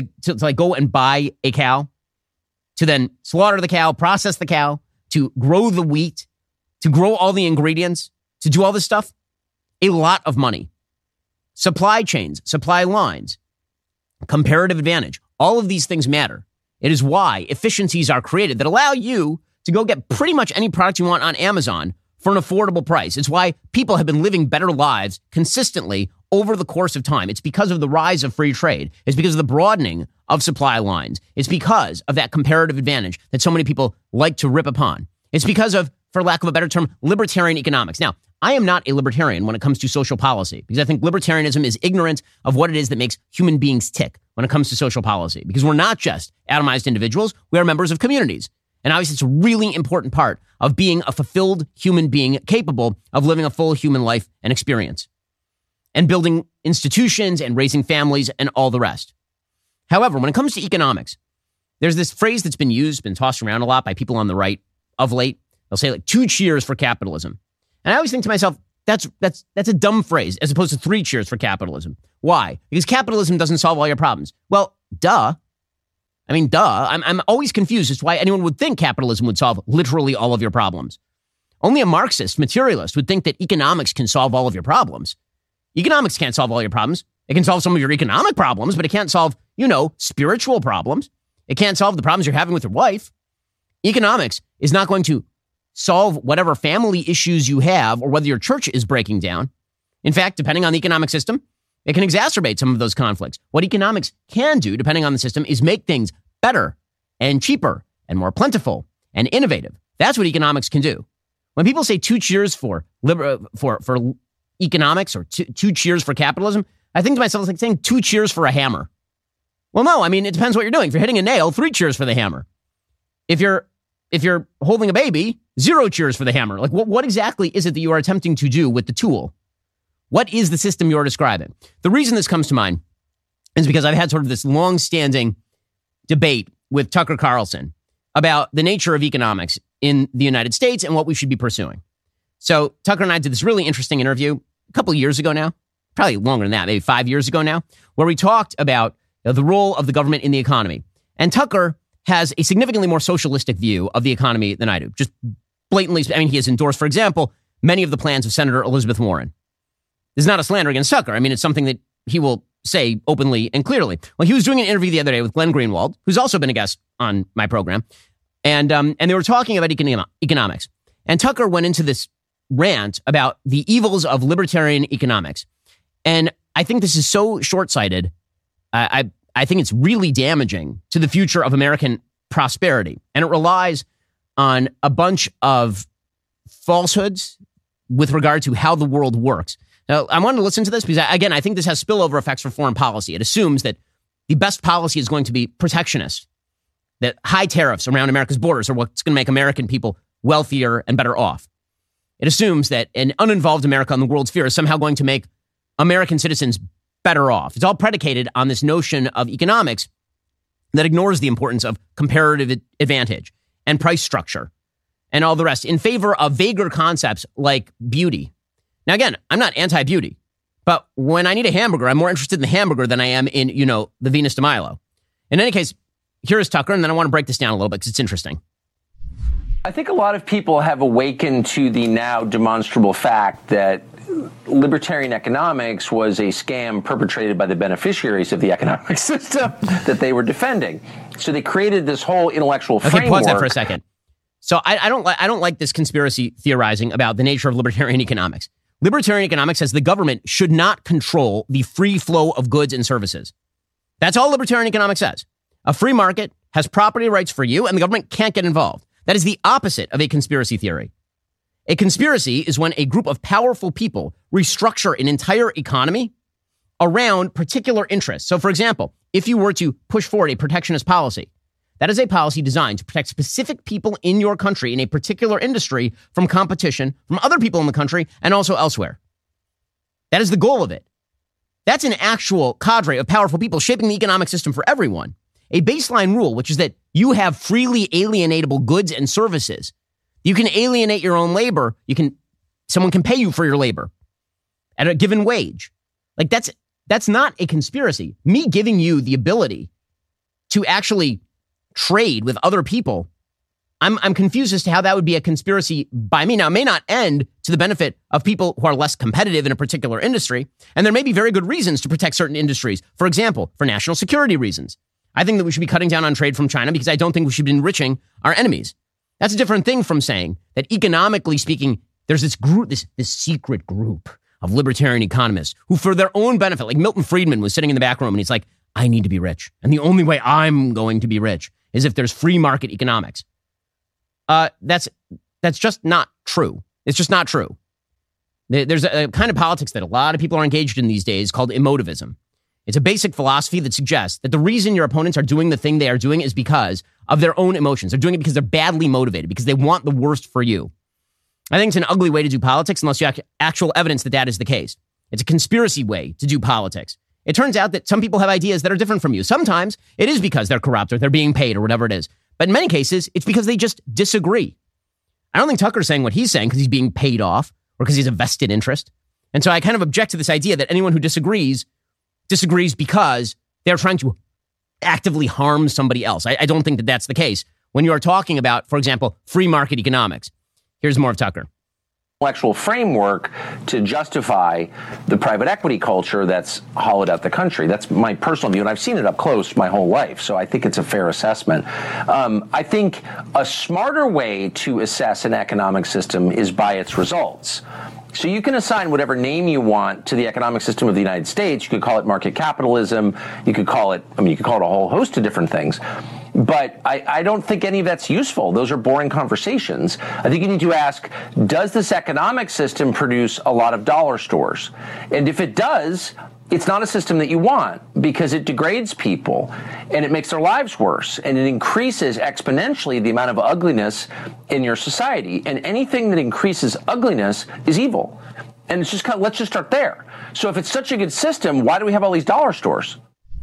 go and buy a cow, to then slaughter the cow, process the cow, to grow the wheat, to grow all the ingredients, to do all this stuff? A lot of money. Supply chains, supply lines, comparative advantage. All of these things matter. It is why efficiencies are created that allow you to go get pretty much any product you want on Amazon for an affordable price. It's why people have been living better lives consistently over the course of time. It's because of the rise of free trade. It's because of the broadening of supply lines. It's because of that comparative advantage that so many people like to rip upon. It's because of, for lack of a better term, libertarian economics. Now, I am not a libertarian when it comes to social policy because I think libertarianism is ignorant of what it is that makes human beings tick when it comes to social policy, because we're not just atomized individuals. We are members of communities. And obviously, it's a really important part of being a fulfilled human being capable of living a full human life and experience and building institutions and raising families and all the rest. However, when it comes to economics, there's this phrase that's been used, been tossed around a lot by people on the right of late. They'll say like 2 cheers for capitalism. And I always think to myself, that's a dumb phrase as opposed to 3 cheers for capitalism. Why? Because capitalism doesn't solve all your problems. Well, duh. I'm always confused as to why anyone would think capitalism would solve literally all of your problems. Only a Marxist materialist would think that economics can solve all of your problems. Economics can't solve all your problems. It can solve some of your economic problems, but it can't solve, spiritual problems. It can't solve the problems you're having with your wife. Economics is not going to solve whatever family issues you have or whether your church is breaking down. In fact, depending on the economic system, it can exacerbate some of those conflicts. What economics can do, depending on the system, is make things better and cheaper and more plentiful and innovative. That's what economics can do. When people say 2 cheers for economics or two cheers for capitalism, I think to myself, it's like saying 2 cheers for a hammer. Well, no, I mean, it depends what you're doing. If you're hitting a nail, 3 cheers for the hammer. If you're holding a baby, 0 cheers for the hammer. Like, what exactly is it that you are attempting to do with the tool? What is the system you're describing? The reason this comes to mind is because I've had sort of this long-standing debate with Tucker Carlson about the nature of economics in the United States and what we should be pursuing. So Tucker and I did this really interesting interview a couple of years ago now, probably longer than that, maybe 5 years ago now, where we talked about the role of the government in the economy. And Tucker has a significantly more socialistic view of the economy than I do. Just blatantly, I mean, he has endorsed, for example, many of the plans of Senator Elizabeth Warren. This is not a slander against Tucker. I mean, it's something that he will say openly and clearly. Well, he was doing an interview the other day with Glenn Greenwald, who's also been a guest on my program, and they were talking about economics. And Tucker went into this rant about the evils of libertarian economics. And I think this is so short-sighted. I think it's really damaging to the future of American prosperity. And it relies on a bunch of falsehoods with regard to how the world works. Now, I wanted to listen to this because, again, I think this has spillover effects for foreign policy. It assumes that the best policy is going to be protectionist, that high tariffs around America's borders are what's going to make American people wealthier and better off. It assumes that an uninvolved America on the world sphere is somehow going to make American citizens better off. It's all predicated on this notion of economics that ignores the importance of comparative advantage and price structure and all the rest in favor of vaguer concepts like beauty. Now, again, I'm not anti-beauty, but when I need a hamburger, I'm more interested in the hamburger than I am in, the Venus de Milo. In any case, here is Tucker, and then I want to break this down a little bit because it's interesting. I think a lot of people have awakened to the now demonstrable fact that libertarian economics was a scam perpetrated by the beneficiaries of the economic system that they were defending. So they created this whole intellectual framework. Okay, pause that for a second. So I don't like this conspiracy theorizing about the nature of libertarian economics. Libertarian economics says the government should not control the free flow of goods and services. That's all libertarian economics says. A free market has property rights for you, and the government can't get involved. That is the opposite of a conspiracy theory. A conspiracy is when a group of powerful people restructure an entire economy around particular interests. So, for example, if you were to push forward a protectionist policy, that is a policy designed to protect specific people in your country in a particular industry from competition from other people in the country and also elsewhere. That is the goal of it. That's an actual cadre of powerful people shaping the economic system for everyone. A baseline rule, which is that you have freely alienatable goods and services. You can alienate your own labor. Someone can pay you for your labor at a given wage. Like that's not a conspiracy. Me giving you the ability to actually trade with other people, I'm confused as to how that would be a conspiracy by me. Now, it may not end to the benefit of people who are less competitive in a particular industry, and there may be very good reasons to protect certain industries. For example, for national security reasons. I think that we should be cutting down on trade from China because I don't think we should be enriching our enemies. That's a different thing from saying that economically speaking, there's this group, this secret group of libertarian economists who, for their own benefit, like Milton Friedman was sitting in the back room and he's like, I need to be rich. And the only way I'm going to be rich is if there's free market economics. That's just not true. It's just not true. There's a kind of politics that a lot of people are engaged in these days called emotivism. It's a basic philosophy that suggests that the reason your opponents are doing the thing they are doing is because of their own emotions. They're doing it because they're badly motivated, because they want the worst for you. I think it's an ugly way to do politics unless you have actual evidence that that is the case. It's a conspiracy way to do politics. It turns out that some people have ideas that are different from you. Sometimes it is because they're corrupt or they're being paid or whatever it is. But in many cases, it's because they just disagree. I don't think Tucker's saying what he's saying because he's being paid off or because he's a vested interest. And so I kind of object to this idea that anyone who disagrees because they're trying to actively harm somebody else. I don't think that that's the case. When you are talking about, for example, free market economics, Here's more of Tucker. Intellectual framework to justify the private equity culture that's hollowed out the country. That's my personal view, and I've seen it up close my whole life, so I think it's a fair assessment. I think a smarter way to assess an economic system is by its results. So you can assign whatever name you want to the economic system of the United States. You could call it market capitalism. You could call it a whole host of different things. But I don't think any of that's useful. Those are boring conversations. I think you need to ask, does this economic system produce a lot of dollar stores? And if it does, it's not a system that you want because it degrades people and it makes their lives worse and it increases exponentially the amount of ugliness in your society. And anything that increases ugliness is evil. And it's just let's just start there. So if it's such a good system, why do we have all these dollar stores?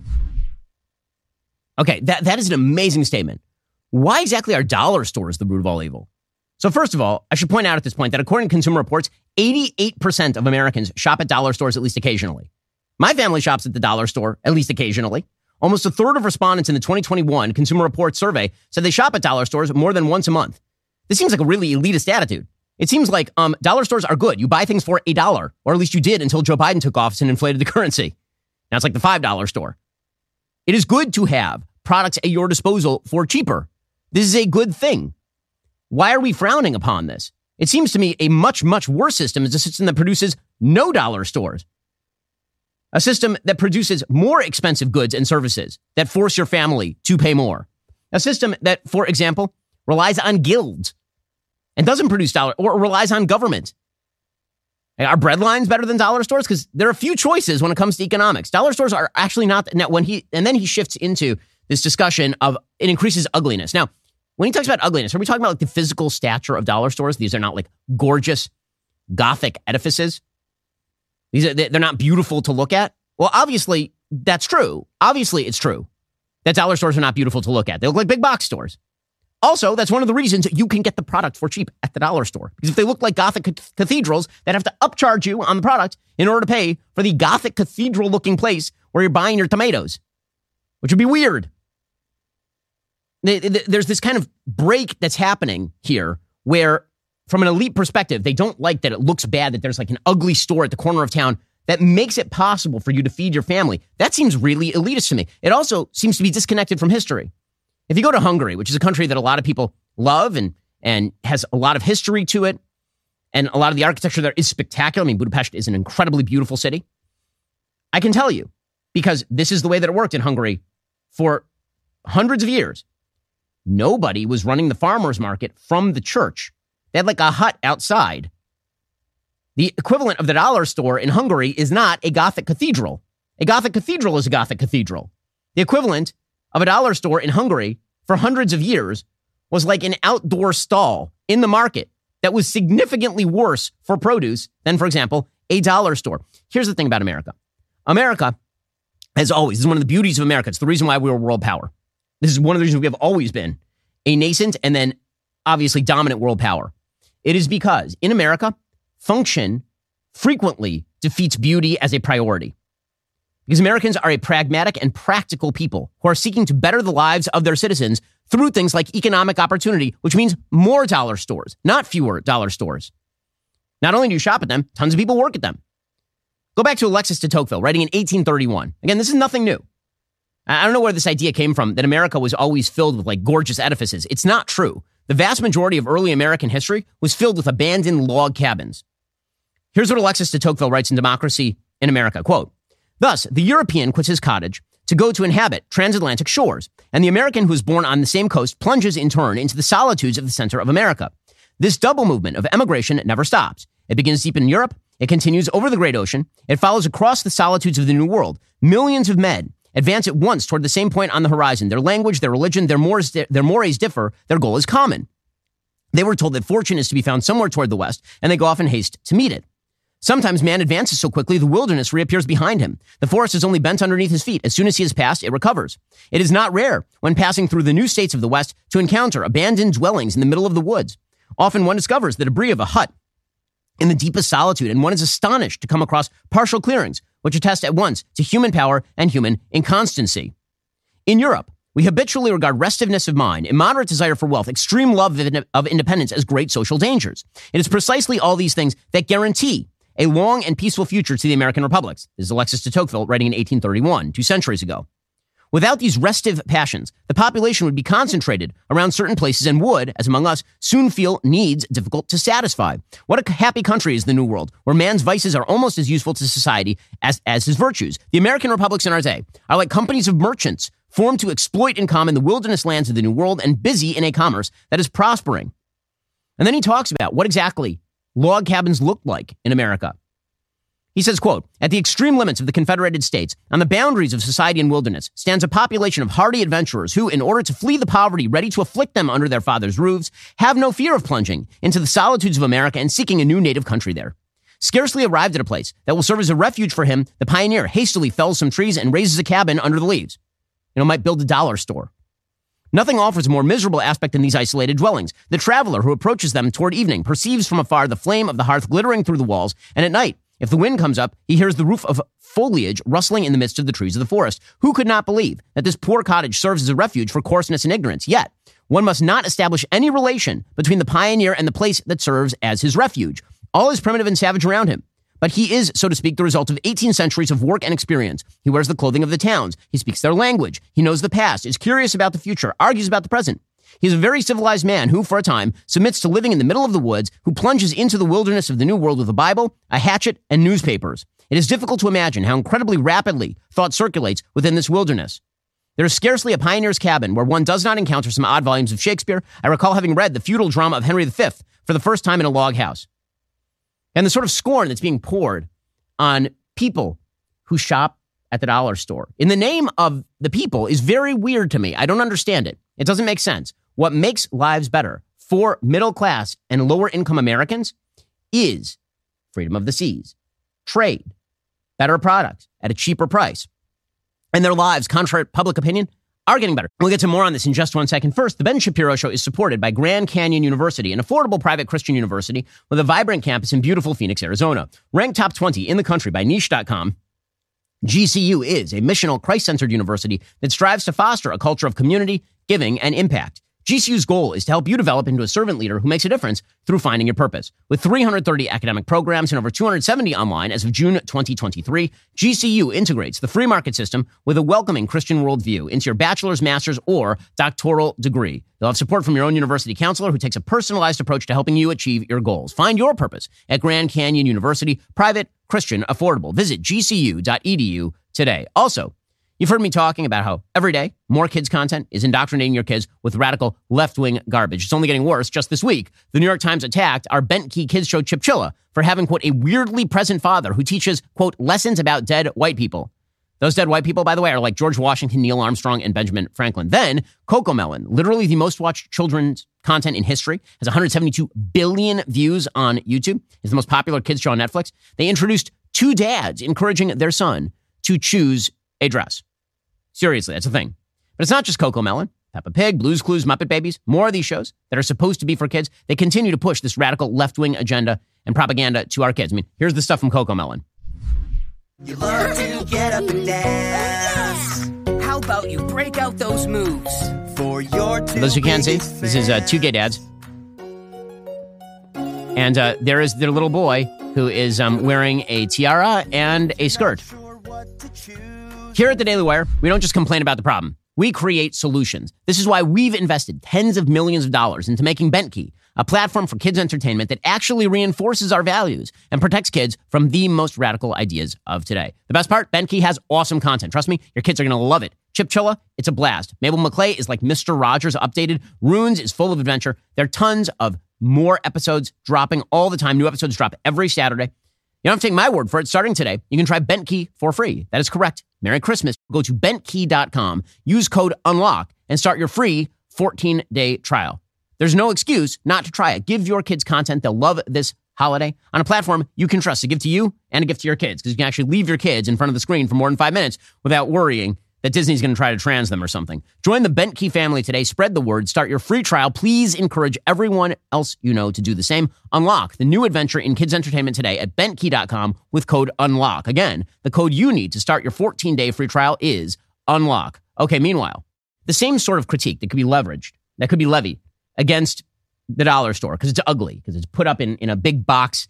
Okay, that is an amazing statement. Why exactly are dollar stores the root of all evil? So first of all, I should point out at this point that according to Consumer Reports, 88% of Americans shop at dollar stores at least occasionally. My family shops at the dollar store at least occasionally. Almost a third of respondents in the 2021 Consumer Reports survey said they shop at dollar stores more than once a month. This seems like a really elitist attitude. It seems like dollar stores are good. You buy things for $1, or at least you did until Joe Biden took office and inflated the currency. Now it's like the $5 store. It is good to have products at your disposal for cheaper. This is a good thing. Why are we frowning upon this? It seems to me a much, much worse system is a system that produces no dollar stores. A system that produces more expensive goods and services that force your family to pay more. A system that, for example, relies on guilds and doesn't produce dollar or relies on government. Are breadlines better than dollar stores? Because there are a few choices when it comes to economics. Dollar stores are actually not. Now, and then he shifts into this discussion of it increases ugliness. Now, when he talks about ugliness, are we talking about like the physical stature of dollar stores? These are not like gorgeous Gothic edifices. They're not beautiful to look at. Well, obviously, that's true. Obviously, it's true that dollar stores are not beautiful to look at. They look like big box stores. Also, that's one of the reasons you can get the product for cheap at the dollar store. Because if they look like Gothic cathedrals, they'd have to upcharge you on the product in order to pay for the Gothic cathedral-looking place where you're buying your tomatoes, which would be weird. There's this kind of break that's happening here where, from an elite perspective, they don't like that it looks bad, that there's like an ugly store at the corner of town that makes it possible for you to feed your family. That seems really elitist to me. It also seems to be disconnected from history. If you go to Hungary, which is a country that a lot of people love and has a lot of history to it, and a lot of the architecture there is spectacular. I mean, Budapest is an incredibly beautiful city. I can tell you, because this is the way that it worked in Hungary for hundreds of years. Nobody was running the farmer's market from the church. They had like a hut outside. The equivalent of the dollar store in Hungary is not a Gothic cathedral. A Gothic cathedral is a Gothic cathedral. The equivalent of a dollar store in Hungary for hundreds of years was like an outdoor stall in the market that was significantly worse for produce than, for example, a dollar store. Here's the thing about America. America, as always, this is one of the beauties of America. It's the reason why we're a world power. This is one of the reasons we have always been a nascent and then obviously dominant world power. It is because in America, function frequently defeats beauty as a priority. Because Americans are a pragmatic and practical people who are seeking to better the lives of their citizens through things like economic opportunity, which means more dollar stores, not fewer dollar stores. Not only do you shop at them, tons of people work at them. Go back to Alexis de Tocqueville, writing in 1831. Again, this is nothing new. I don't know where this idea came from, that America was always filled with like gorgeous edifices. It's not true. The vast majority of early American history was filled with abandoned log cabins. Here's what Alexis de Tocqueville writes in Democracy in America, quote, "Thus, the European quits his cottage to go to inhabit transatlantic shores, and the American who is born on the same coast plunges in turn into the solitudes of the center of America. This double movement of emigration never stops. It begins deep in Europe, it continues over the great ocean, it follows across the solitudes of the New World. Millions of men advance at once toward the same point on the horizon. Their language, their religion, their mores differ. Their goal is common. They were told that fortune is to be found somewhere toward the west, and they go off in haste to meet it. Sometimes man advances so quickly the wilderness reappears behind him. The forest is only bent underneath his feet. As soon as he has passed, it recovers. It is not rare, when passing through the new states of the West, to encounter abandoned dwellings in the middle of the woods. Often one discovers the debris of a hut in the deepest solitude, and one is astonished to come across partial clearings, which attest at once to human power and human inconstancy. In Europe, We habitually regard restiveness of mind, immoderate desire for wealth, extreme love of independence as great social dangers. It is precisely all these things that guarantee a long and peaceful future to the American republics. This is Alexis de Tocqueville writing in 1831, 2 centuries ago. Without these restive passions, the population would be concentrated around certain places and would, as among us, soon feel needs difficult to satisfy. What a happy country is the New World, where man's vices are almost as useful to society as his virtues. The American republics in our day are like companies of merchants formed to exploit in common the wilderness lands of the New World and busy in a commerce that is prospering. And then he talks about what exactly log cabins looked like in America. He says, quote, at the extreme limits of the Confederated States, on the boundaries of society and wilderness, stands a population of hardy adventurers who, in order to flee the poverty ready to afflict them under their fathers' roofs, have no fear of plunging into the solitudes of America and seeking a new native country there. Scarcely arrived at a place that will serve as a refuge for him, the pioneer hastily fells some trees and raises a cabin under the leaves. Might build a dollar store. Nothing offers a more miserable aspect than these isolated dwellings. The traveler who approaches them toward evening perceives from afar the flame of the hearth glittering through the walls, and at night, if the wind comes up, he hears the roof of foliage rustling in the midst of the trees of the forest. Who could not believe that this poor cottage serves as a refuge for coarseness and ignorance? Yet, one must not establish any relation between the pioneer and the place that serves as his refuge. All is primitive and savage around him. But he is, so to speak, the result of 18 centuries of work and experience. He wears the clothing of the towns. He speaks their language. He knows the past, is curious about the future, argues about the present. He's a very civilized man who, for a time, submits to living in the middle of the woods, who plunges into the wilderness of the New World with a Bible, a hatchet, and newspapers. It is difficult to imagine how incredibly rapidly thought circulates within this wilderness. There is scarcely a pioneer's cabin where one does not encounter some odd volumes of Shakespeare. I recall having read the feudal drama of Henry V for the first time in a log house. And the sort of scorn that's being poured on people who shop at the dollar store in the name of the people is very weird to me. I don't understand it. It doesn't make sense. What makes lives better for middle class and lower income Americans is freedom of the seas, trade, better products at a cheaper price. And their lives, contrary to public opinion, are getting better. We'll get to more on this in just 1 second. First, the Ben Shapiro Show is supported by Grand Canyon University, an affordable private Christian university with a vibrant campus in beautiful Phoenix, Arizona. Ranked top 20 in the country by Niche.com, GCU is a missional, Christ-centered university that strives to foster a culture of community, giving, and impact. GCU's goal is to help you develop into a servant leader who makes a difference through finding your purpose. With 330 academic programs and over 270 online as of June 2023, GCU integrates the free market system with a welcoming Christian worldview into your bachelor's, master's, or doctoral degree. You'll have support from your own university counselor who takes a personalized approach to helping you achieve your goals. Find your purpose at Grand Canyon University, private, Christian, affordable. Visit gcu.edu today. Also, you've heard me talking about how every day more kids' content is indoctrinating your kids with radical left-wing garbage. It's only getting worse. Just this week, the New York Times attacked our Bent Key Kids Show Chip Chilla for having, quote, a weirdly present father who teaches, quote, lessons about dead white people. Those dead white people, by the way, are like George Washington, Neil Armstrong, and Benjamin Franklin. Then, CoComelon, literally the most watched children's content in history, has 172 billion views on YouTube. It's the most popular kids show on Netflix. They introduced 2 dads encouraging their son to choose a dress. Seriously, that's a thing. But it's not just CoComelon, Peppa Pig, Blue's Clues, Muppet Babies, more of these shows that are supposed to be for kids. They continue to push this radical left-wing agenda and propaganda to our kids. I mean, here's the stuff from CoComelon. You love to get up and dance. How about you break out those moves for your two? For those who can't see, this is 2 gay dads. And there is their little boy who is wearing a tiara and a skirt. Here at the Daily Wire, we don't just complain about the problem. We create solutions. This is why we've invested tens of millions of dollars into making BentKey, a platform for kids' entertainment that actually reinforces our values and protects kids from the most radical ideas of today. The best part, BentKey has awesome content. Trust me, your kids are going to love it. Chip Chilla, it's a blast. Mabel McClay is like Mr. Rogers updated. Runes is full of adventure. There are tons of more episodes dropping all the time. New episodes drop every Saturday. You don't have to take my word for it. Starting today, you can try BentKey for free. That is correct. Merry Christmas. Go to bentkey.com, use code UNLOCK, and start your free 14-day trial. There's no excuse not to try it. Give your kids content. They'll love this holiday on a platform you can trust to give to you and to give to your kids, because you can actually leave your kids in front of the screen for more than 5 minutes without worrying that Disney's going to try to trans them or something. Join the BentKey family today. Spread the word. Start your free trial. Please encourage everyone else you know to do the same. Unlock the new adventure in kids' entertainment today at bentkey.com with code UNLOCK. Again, the code you need to start your 14-day free trial is UNLOCK. Okay, meanwhile, the same sort of critique that could be leveraged, that could be levied against the dollar store because it's ugly, because it's put up in a big box,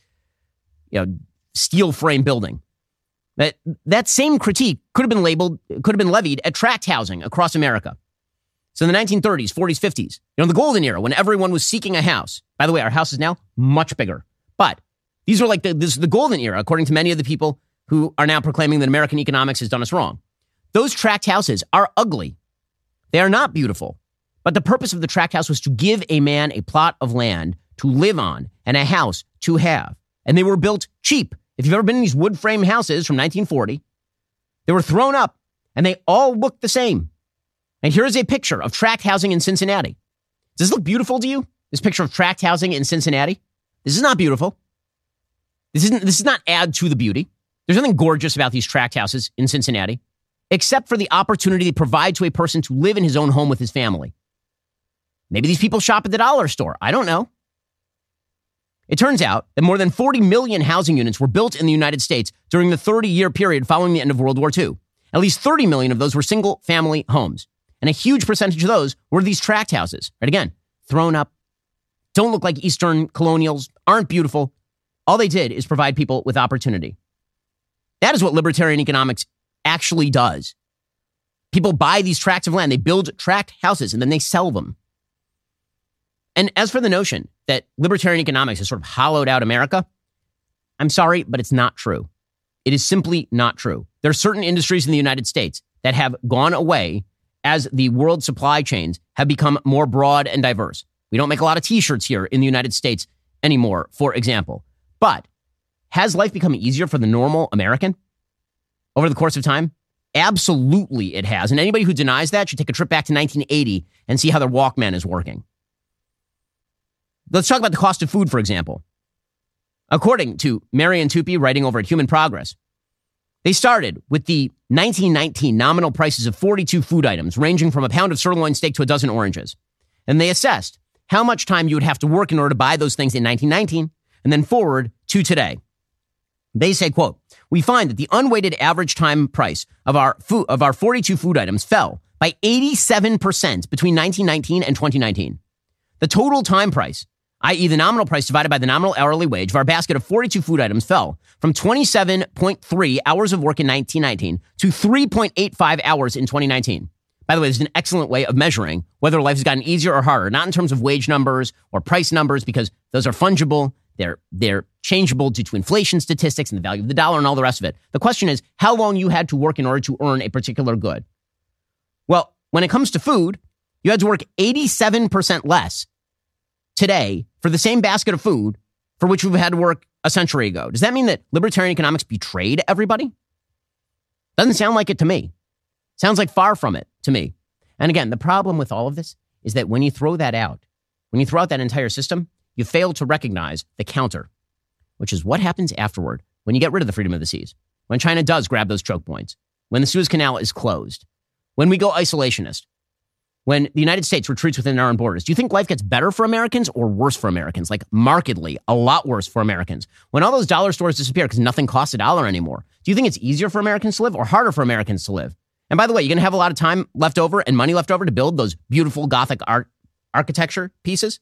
steel frame building. That same critique could have been levied at tract housing across America. So in the 1930s, 40s, 50s, the golden era when everyone was seeking a house. By the way, our house is now much bigger. But these are this is the golden era, according to many of the people who are now proclaiming that American economics has done us wrong. Those tract houses are ugly. They are not beautiful. But the purpose of the tract house was to give a man a plot of land to live on and a house to have. And they were built cheap. If you've ever been in these wood frame houses from 1940, they were thrown up and they all looked the same. And here's a picture of tract housing in Cincinnati. Does this look beautiful to you? This picture of tract housing in Cincinnati? This is not beautiful. This does not add to the beauty. There's nothing gorgeous about these tract houses in Cincinnati, except for the opportunity they provide to a person to live in his own home with his family. Maybe these people shop at the dollar store. I don't know. It turns out that more than 40 million housing units were built in the United States during the 30-year period following the end of World War II. At least 30 million of those were single-family homes. And a huge percentage of those were these tract houses. Right, again, thrown up, don't look like Eastern colonials, aren't beautiful. All they did is provide people with opportunity. That is what libertarian economics actually does. People buy these tracts of land, they build tract houses, and then they sell them. And as for the notion that libertarian economics has sort of hollowed out America, I'm sorry, but it's not true. It is simply not true. There are certain industries in the United States that have gone away as the world supply chains have become more broad and diverse. We don't make a lot of t-shirts here in the United States anymore, for example. But has life become easier for the normal American over the course of time? Absolutely it has. And anybody who denies that should take a trip back to 1980 and see how their Walkman is working. Let's talk about the cost of food, for example. According to Marian Tupy, writing over at Human Progress, they started with the 1919 nominal prices of 42 food items, ranging from a pound of sirloin steak to a dozen oranges. And they assessed how much time you would have to work in order to buy those things in 1919, and then forward to today. They say, quote, "We find that the unweighted average time price of our 42 food items fell by 87% between 1919 and 2019. The total time price, i.e. the nominal price divided by the nominal hourly wage of our basket of 42 food items, fell from 27.3 hours of work in 1919 to 3.85 hours in 2019. By the way, this is an excellent way of measuring whether life has gotten easier or harder, not in terms of wage numbers or price numbers, because those are fungible. They're changeable due to inflation statistics and the value of the dollar and all the rest of it. The question is how long you had to work in order to earn a particular good. Well, when it comes to food, you had to work 87% less today for the same basket of food for which you've had to work a century ago. Does that mean that libertarian economics betrayed everybody? Doesn't sound like it to me. Sounds like far from it to me. And again, the problem with all of this is that when you throw that out, when you throw out that entire system, you fail to recognize the counter, which is what happens afterward when you get rid of the freedom of the seas, when China does grab those choke points, when the Suez Canal is closed, when we go isolationist, when the United States retreats within our own borders. Do you think life gets better for Americans or worse for Americans? Like markedly, a lot worse for Americans. When all those dollar stores disappear because nothing costs $1 anymore, do you think it's easier for Americans to live or harder for Americans to live? And by the way, you're going to have a lot of time left over and money left over to build those beautiful Gothic architecture pieces?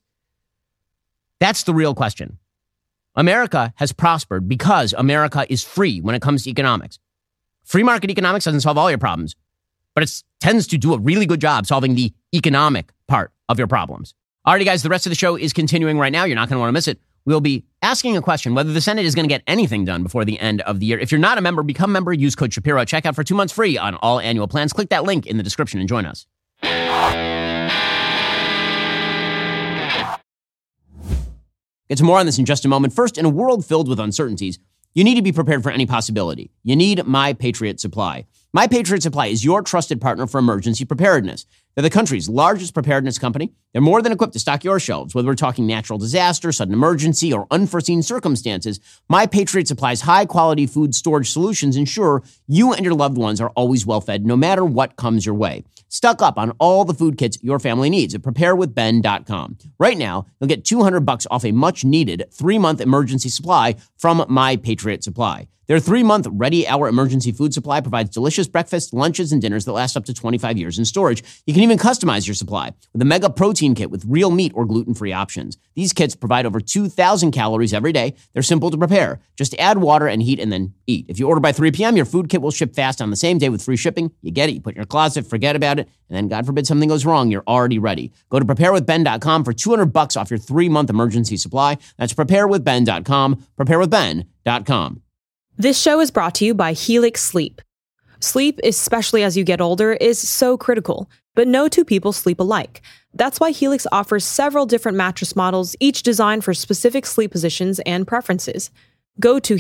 That's the real question. America has prospered because America is free when it comes to economics. Free market economics doesn't solve all your problems, but it tends to do a really good job solving the economic part of your problems. Alrighty, guys, the rest of the show is continuing right now. You're not going to want to miss it. We'll be asking a question, whether the Senate is going to get anything done before the end of the year. If you're not a member, become a member. Use code Shapiro at checkout for 2 months free on all annual plans. Click that link in the description and join us. Get to more on this in just a moment. First, in a world filled with uncertainties, you need to be prepared for any possibility. You need My Patriot Supply. My Patriot Supply is your trusted partner for emergency preparedness. They're the country's largest preparedness company. They're more than equipped to stock your shelves. Whether we're talking natural disaster, sudden emergency, or unforeseen circumstances, My Patriot Supply's high-quality food storage solutions ensure you and your loved ones are always well-fed, no matter what comes your way. Stock up on all the food kits your family needs at preparewithben.com. Right now, you'll get $200 off a much-needed 3-month emergency supply from My Patriot Supply. Their 3-month Ready Hour emergency food supply provides delicious breakfasts, lunches, and dinners that last up to 25 years in storage. You can even customize your supply with a mega protein kit with real meat or gluten-free options. These kits provide over 2,000 calories every day. They're simple to prepare. Just add water and heat and then eat. If you order by 3 p.m., your food kit will ship fast on the same day with free shipping. You get it, you put it in your closet, forget about it, and then God forbid something goes wrong, you're already ready. Go to preparewithben.com for $200 off your 3-month emergency supply. That's preparewithben.com, preparewithben.com. This show is brought to you by Helix Sleep. Sleep, especially as you get older, is so critical, but no two people sleep alike. That's why Helix offers several different mattress models, each designed for specific sleep positions and preferences. Go to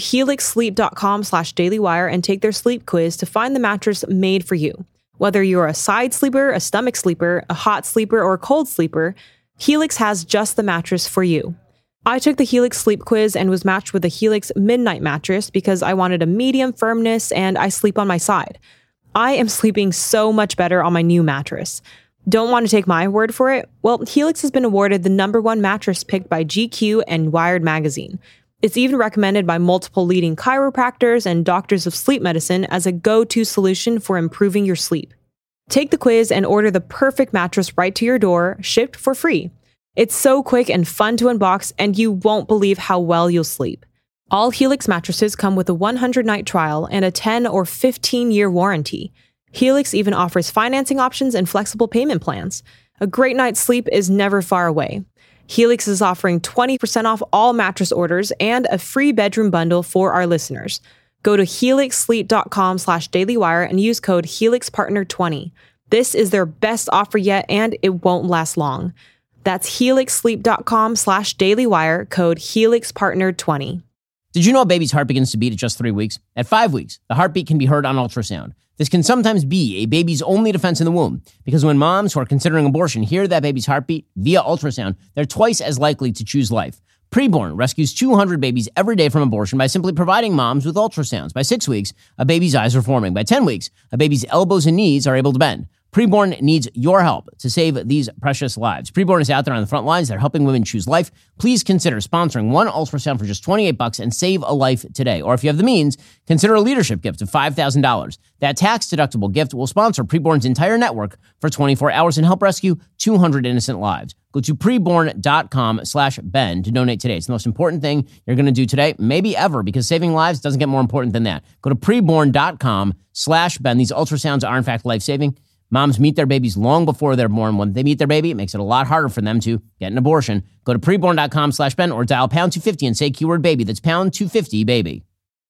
helixsleep.com/dailywire and take their sleep quiz to find the mattress made for you. Whether you're a side sleeper, a stomach sleeper, a hot sleeper, or a cold sleeper, Helix has just the mattress for you. I took the Helix sleep quiz and was matched with the Helix Midnight mattress because I wanted a medium firmness and I sleep on my side. I am sleeping so much better on my new mattress. Don't want to take my word for it? Well, Helix has been awarded the #1 mattress picked by GQ and Wired magazine. It's even recommended by multiple leading chiropractors and doctors of sleep medicine as a go-to solution for improving your sleep. Take the quiz and order the perfect mattress right to your door, shipped for free. It's so quick and fun to unbox, and you won't believe how well you'll sleep. All Helix mattresses come with a 100-night trial and a 10 or 15-year warranty. Helix even offers financing options and flexible payment plans. A great night's sleep is never far away. Helix is offering 20% off all mattress orders and a free bedroom bundle for our listeners. Go to helixsleep.com/dailywire and use code HelixPartner20. This is their best offer yet, and it won't last long. That's helixsleep.com/dailywire, code HelixPartner20. Did you know a baby's heart begins to beat at just 3 weeks? At 5 weeks, the heartbeat can be heard on ultrasound. This can sometimes be a baby's only defense in the womb, because when moms who are considering abortion hear that baby's heartbeat via ultrasound, they're twice as likely to choose life. Preborn rescues 200 babies every day from abortion by simply providing moms with ultrasounds. By 6 weeks, a baby's eyes are forming. By 10 weeks, a baby's elbows and knees are able to bend. Preborn needs your help to save these precious lives. Preborn is out there on the front lines. They're helping women choose life. Please consider sponsoring one ultrasound for just $28 and save a life today. Or if you have the means, consider a leadership gift of $5,000. That tax-deductible gift will sponsor Preborn's entire network for 24 hours and help rescue 200 innocent lives. Go to preborn.com/Ben to donate today. It's the most important thing you're going to do today, maybe ever, because saving lives doesn't get more important than that. Go to preborn.com/Ben. These ultrasounds are, in fact, life-saving. Moms meet their babies long before they're born. When they meet their baby, it makes it a lot harder for them to get an abortion. Go to preborn.com/Ben or dial #250 and say keyword baby. That's #250 baby.